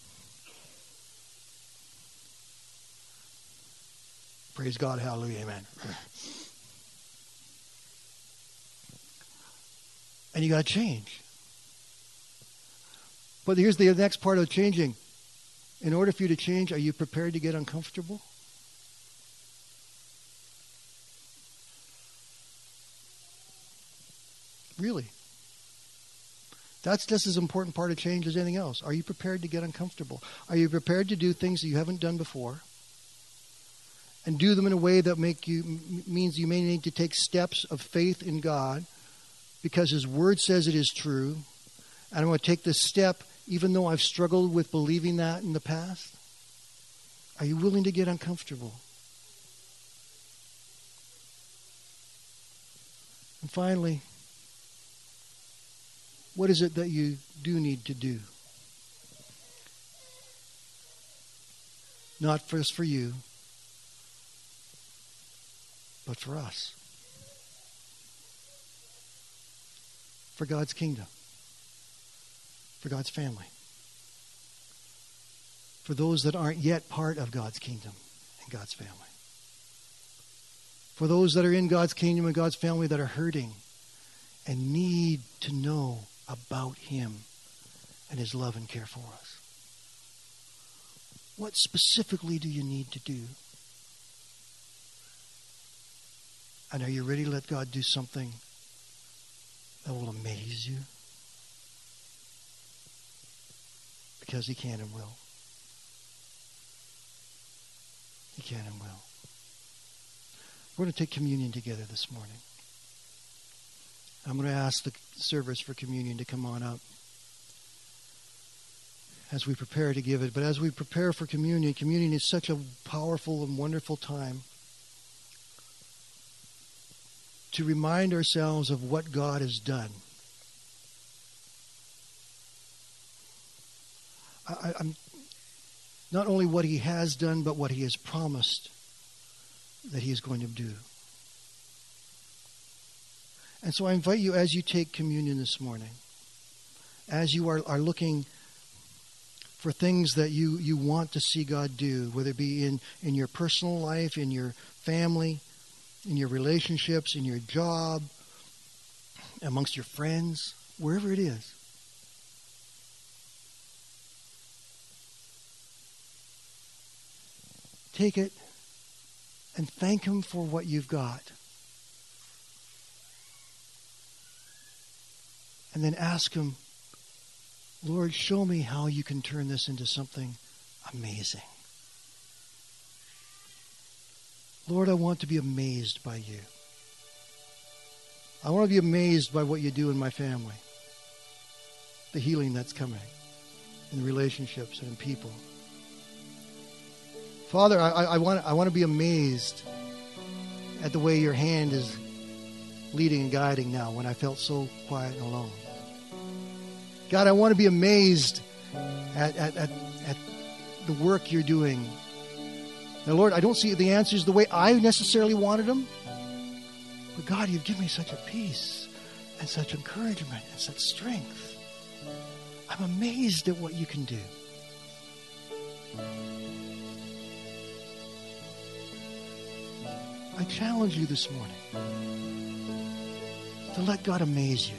Praise God, hallelujah, amen. And you got to change. But here's the next part of changing. In order for you to change, are you prepared to get uncomfortable? Really? That's just as important part of change as anything else. Are you prepared to get uncomfortable? Are you prepared to do things that you haven't done before? And do them in a way that make you means you may need to take steps of faith in God because his word says it is true. And I'm going to take this step even though I've struggled with believing that in the past. Are you willing to get uncomfortable? And finally, what is it that you do need to do? Not just for you, but for us. For God's kingdom. For God's family. For those that aren't yet part of God's kingdom and God's family. For those that are in God's kingdom and God's family that are hurting and need to know about Him and His love and care for us. What specifically do you need to do? And are you ready to let God do something that will amaze you? Because He can and will. He can and will. We're going to take communion together this morning. I'm going to ask the servers for communion to come on up as we prepare to give it. But as we prepare for communion, communion is such a powerful and wonderful time to remind ourselves of what God has done. I, I'm not only what He has done, but what He has promised that He is going to do. And so I invite you, as you take communion this morning, as you are, are looking for things that you, you want to see God do, whether it be in, in your personal life, in your family, in your relationships, in your job, amongst your friends, wherever it is. Take it and thank Him for what you've got. And then ask Him, Lord, show me how you can turn this into something amazing. Lord, I want to be amazed by you. I want to be amazed by what you do in my family. The healing that's coming in relationships and in people. Father, I, I, want, I want to be amazed at the way your hand is leading and guiding now when I felt so quiet and alone. God, I want to be amazed at, at, at, at the work you're doing. Now, Lord, I don't see the answers the way I necessarily wanted them. But God, you've given me such a peace and such encouragement and such strength. I'm amazed at what you can do. I challenge you this morning to let God amaze you.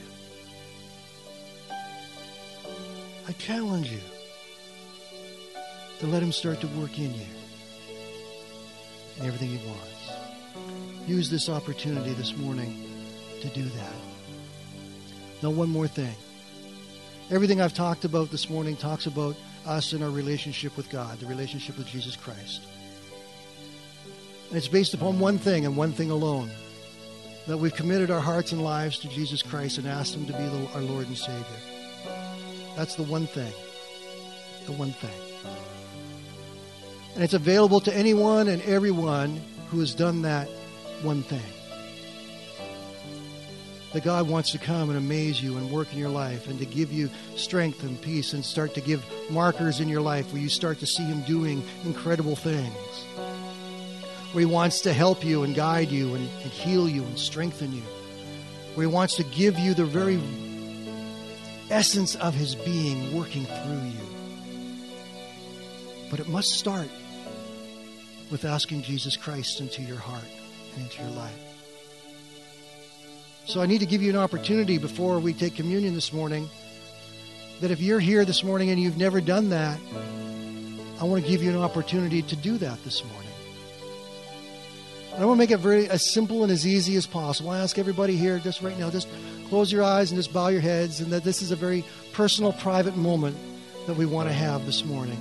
I challenge you to let Him start to work in you and everything He wants. Use this opportunity this morning to do that. Now, one more thing. Everything I've talked about this morning talks about us and our relationship with God, the relationship with Jesus Christ. And it's based upon one thing and one thing alone, that we've committed our hearts and lives to Jesus Christ and asked Him to be the, our Lord and Savior. That's the one thing. The one thing. And it's available to anyone and everyone who has done that one thing. That God wants to come and amaze you and work in your life and to give you strength and peace and start to give markers in your life where you start to see Him doing incredible things. Where He wants to help you and guide you and, and heal you and strengthen you. Where He wants to give you the very essence of His being working through you. But it must start with asking Jesus Christ into your heart and into your life. So I need to give you an opportunity before we take communion this morning, that if you're here this morning and you've never done that, I want to give you an opportunity to do that this morning. And I want to make it very as simple and as easy as possible. I ask everybody here just right now, just close your eyes and just bow your heads, and that this is a very personal, private moment that we want to have this morning.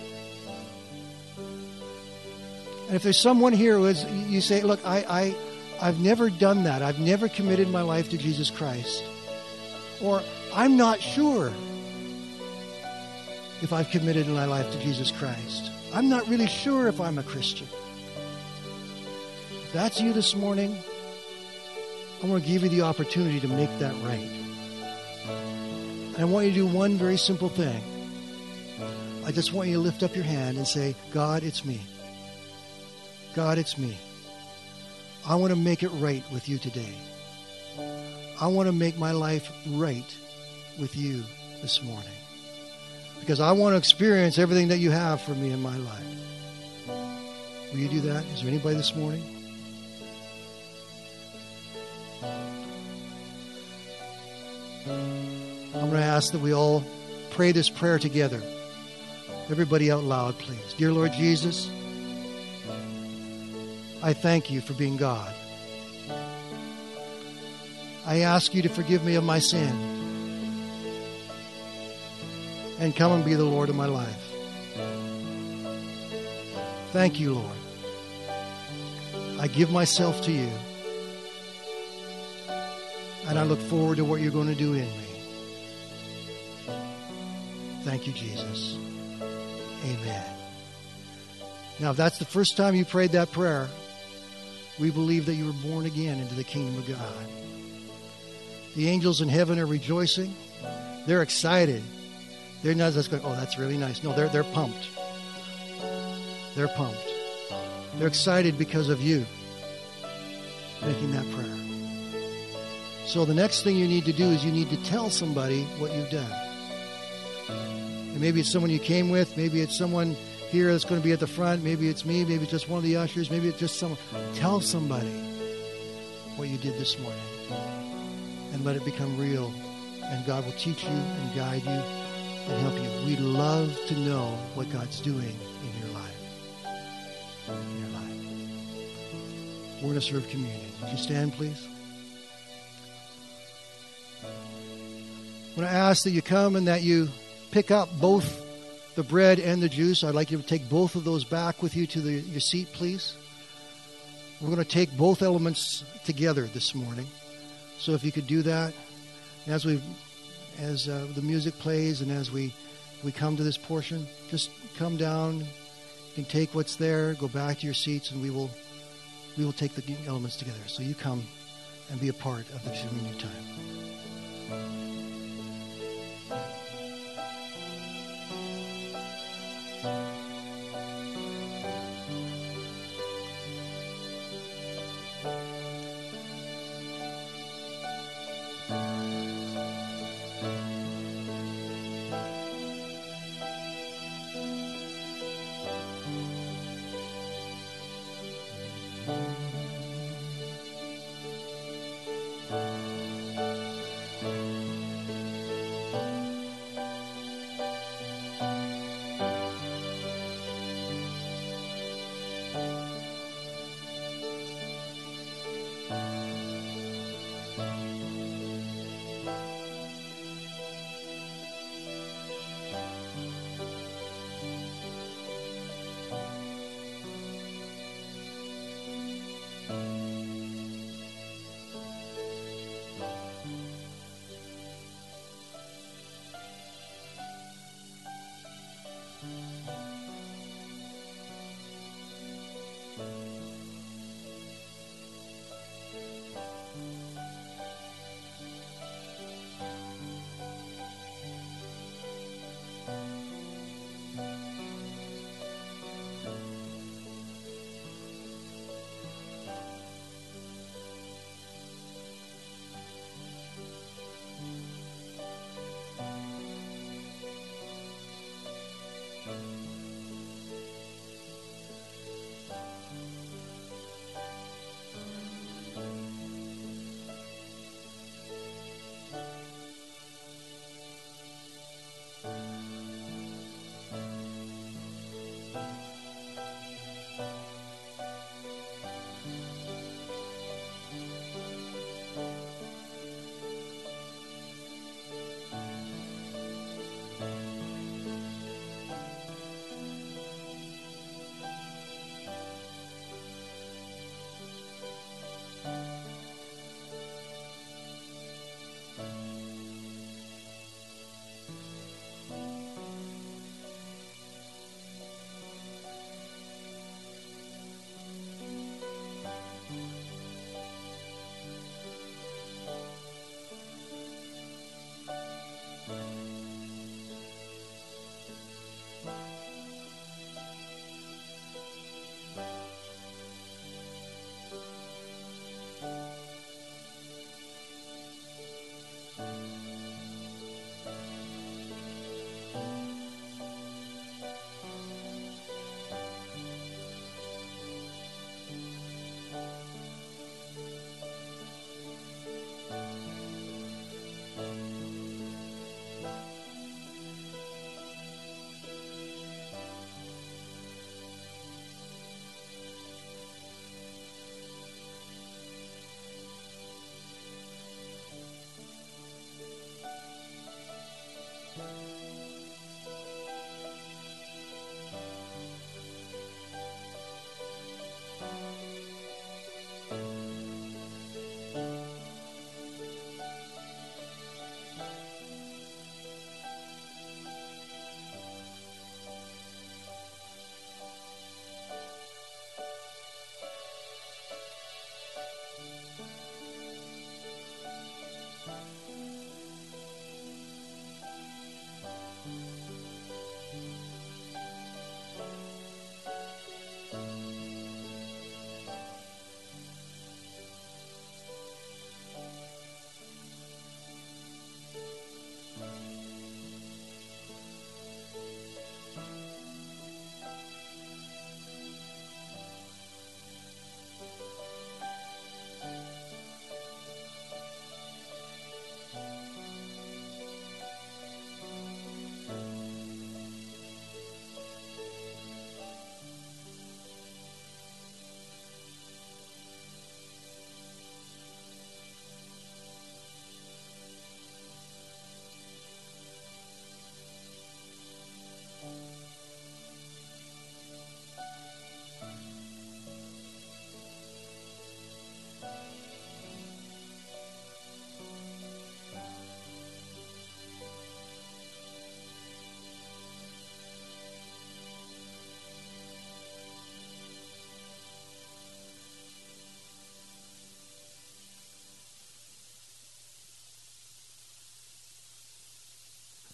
And if there's someone here who is, you say, look, I, I, I've never done that. I've never committed my life to Jesus Christ. Or I'm not sure if I've committed my life to Jesus Christ. I'm not really sure if I'm a Christian. If that's you this morning, I want to give you the opportunity to make that right. And I want you to do one very simple thing. I just want you to lift up your hand and say, God, it's me. God, it's me. I want to make it right with you today. I want to make my life right with you this morning. Because I want to experience everything that you have for me in my life. Will you do that? Is there anybody this morning? I'm going to ask that we all pray this prayer together. Everybody out loud, please. Dear Lord Jesus, I thank you for being God. I ask you to forgive me of my sin and come and be the Lord of my life. Thank you, Lord. I give myself to you, and I look forward to what you're going to do in me. Thank you, Jesus. Amen. Now, if that's the first time you prayed that prayer, we believe that you were born again into the kingdom of God. The angels in heaven are rejoicing. They're excited. They're not just going, oh, that's really nice. No, they're, they're pumped. They're pumped. They're excited because of you making that prayer. So the next thing you need to do is you need to tell somebody what you've done. And maybe it's someone you came with. Maybe it's someone here that's going to be at the front. Maybe it's me. Maybe it's just one of the ushers. Maybe it's just someone. Tell somebody what you did this morning. And let it become real. And God will teach you and guide you and help you. We'd love to know what God's doing in your life. In your life. We're going to serve communion. Would you stand, please? I'm going to ask that you come and that you pick up both the bread and the juice. I'd like you to take both of those back with you to the, your seat, please. We're going to take both elements together this morning. So if you could do that, as we, as uh, the music plays and as we, we come to this portion, just come down. You can take what's there, go back to your seats, and we will we will take the elements together. So you come and be a part of the communion time.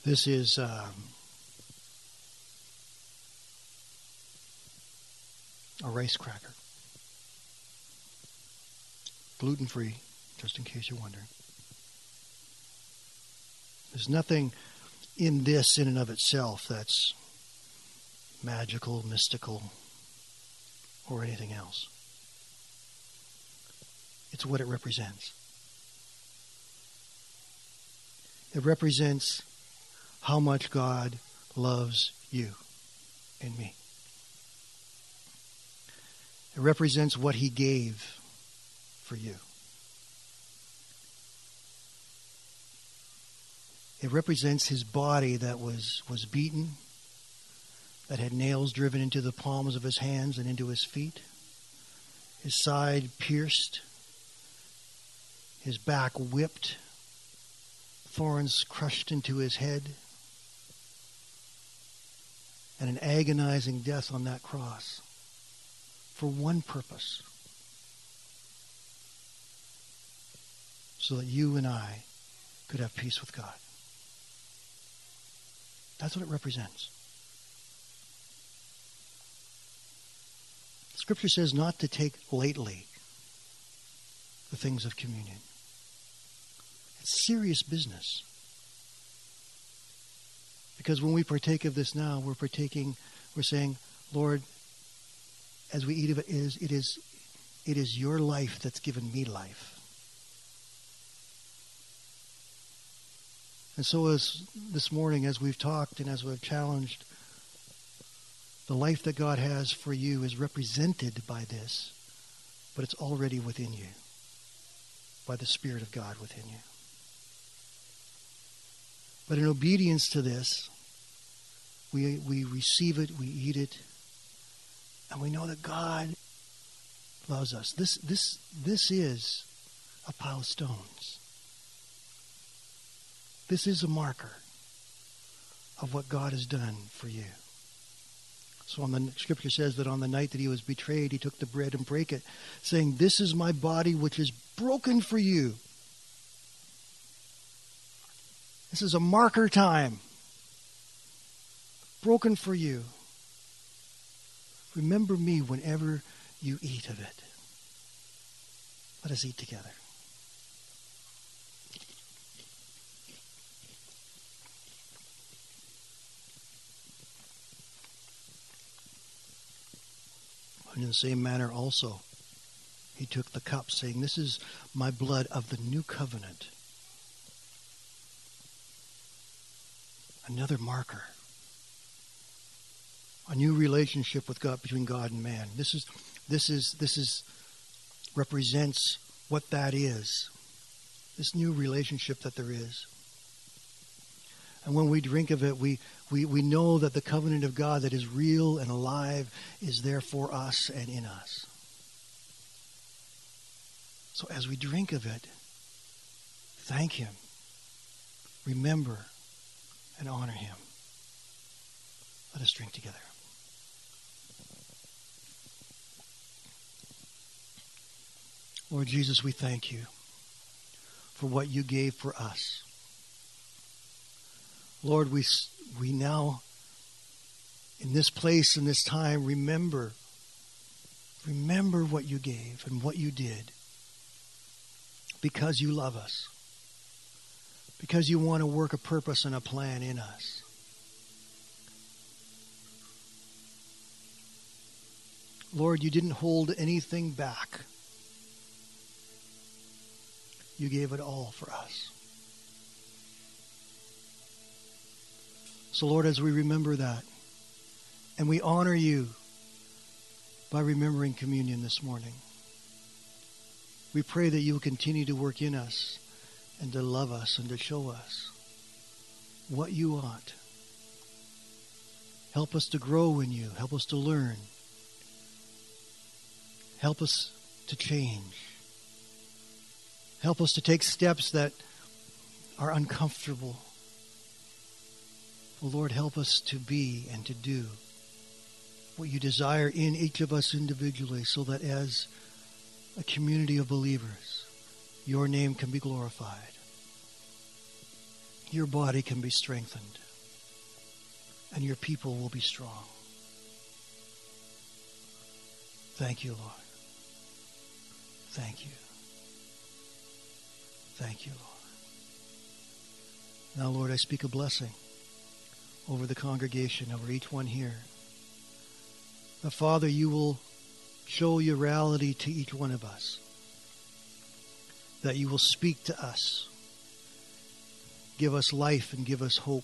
This is um, a rice cracker. Gluten-free, just in case you're wondering. There's nothing in this in and of itself that's magical, mystical, or anything else. It's what it represents. It represents how much God loves you and me. It represents what He gave for you. It represents His body that was, was beaten, that had nails driven into the palms of His hands and into His feet, His side pierced, His back whipped, thorns crushed into His head, and an agonizing death on that cross for one purpose, so that you and I could have peace with God. That's what it represents. Scripture says not to take lightly the things of communion. It's serious business. Because when we partake of this now, we're partaking, we're saying, Lord, as we eat of it, it is, it is, it is your life that's given me life. And so as this morning, as we've talked and as we've challenged, the life that God has for you is represented by this, but it's already within you, by the Spirit of God within you. But in obedience to this, we we receive it, we eat it, and we know that God loves us. This this this is a pile of stones. This is a marker of what God has done for you. So on the Scripture says that on the night that He was betrayed, He took the bread and brake it, saying, "This is my body which is broken for you." This is a marker time. Broken for you. Remember me whenever you eat of it. Let us eat together. And in the same manner also, He took the cup, saying, "This is my blood of the new covenant." Another marker. A new relationship with God, between God and man. This is, this is, this is, represents what that is. This new relationship that there is. And when we drink of it, we, we, we know that the covenant of God that is real and alive is there for us and in us. So as we drink of it, thank Him, remember, and honor Him. Let us drink together. Lord Jesus, we thank You for what You gave for us. Lord, we, we now, in this place, in this time, remember, remember what You gave and what You did, because You love us, because You want to work a purpose and a plan in us. Lord, You didn't hold anything back. You gave it all for us. So, Lord, as we remember that, and we honor You by remembering communion this morning, we pray that You will continue to work in us and to love us and to show us what You want. Help us to grow in You. Help us to learn. Help us to change. Help us to take steps that are uncomfortable. Oh, Lord, help us to be and to do what You desire in each of us individually, so that as a community of believers, Your name can be glorified. your body can be strengthened and your people will be strong. Thank you, Lord. Thank you. Thank you, Lord. Now, Lord, I speak a blessing over the congregation, over each one here. The Father, you will show your reality to each one of us. That you will speak to us. Give us life and give us hope.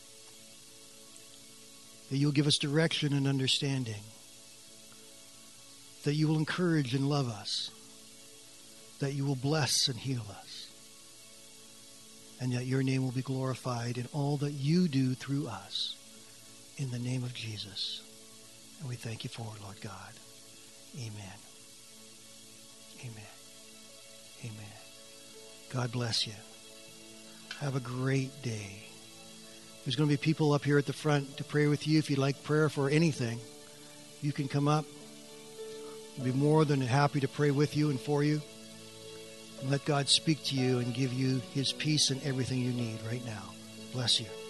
That you'll give us direction and understanding. That you will encourage and love us. That you will bless and heal us. And that your name will be glorified in all that you do through us. In the name of Jesus. And we thank you for it, Lord God. Amen. Amen. Amen. God bless you. Have a great day. There's going to be people up here at the front to pray with you. If you'd like prayer for anything, you can come up. We'll be more than happy to pray with you and for you. And let God speak to you and give you his peace and everything you need right now. Bless you.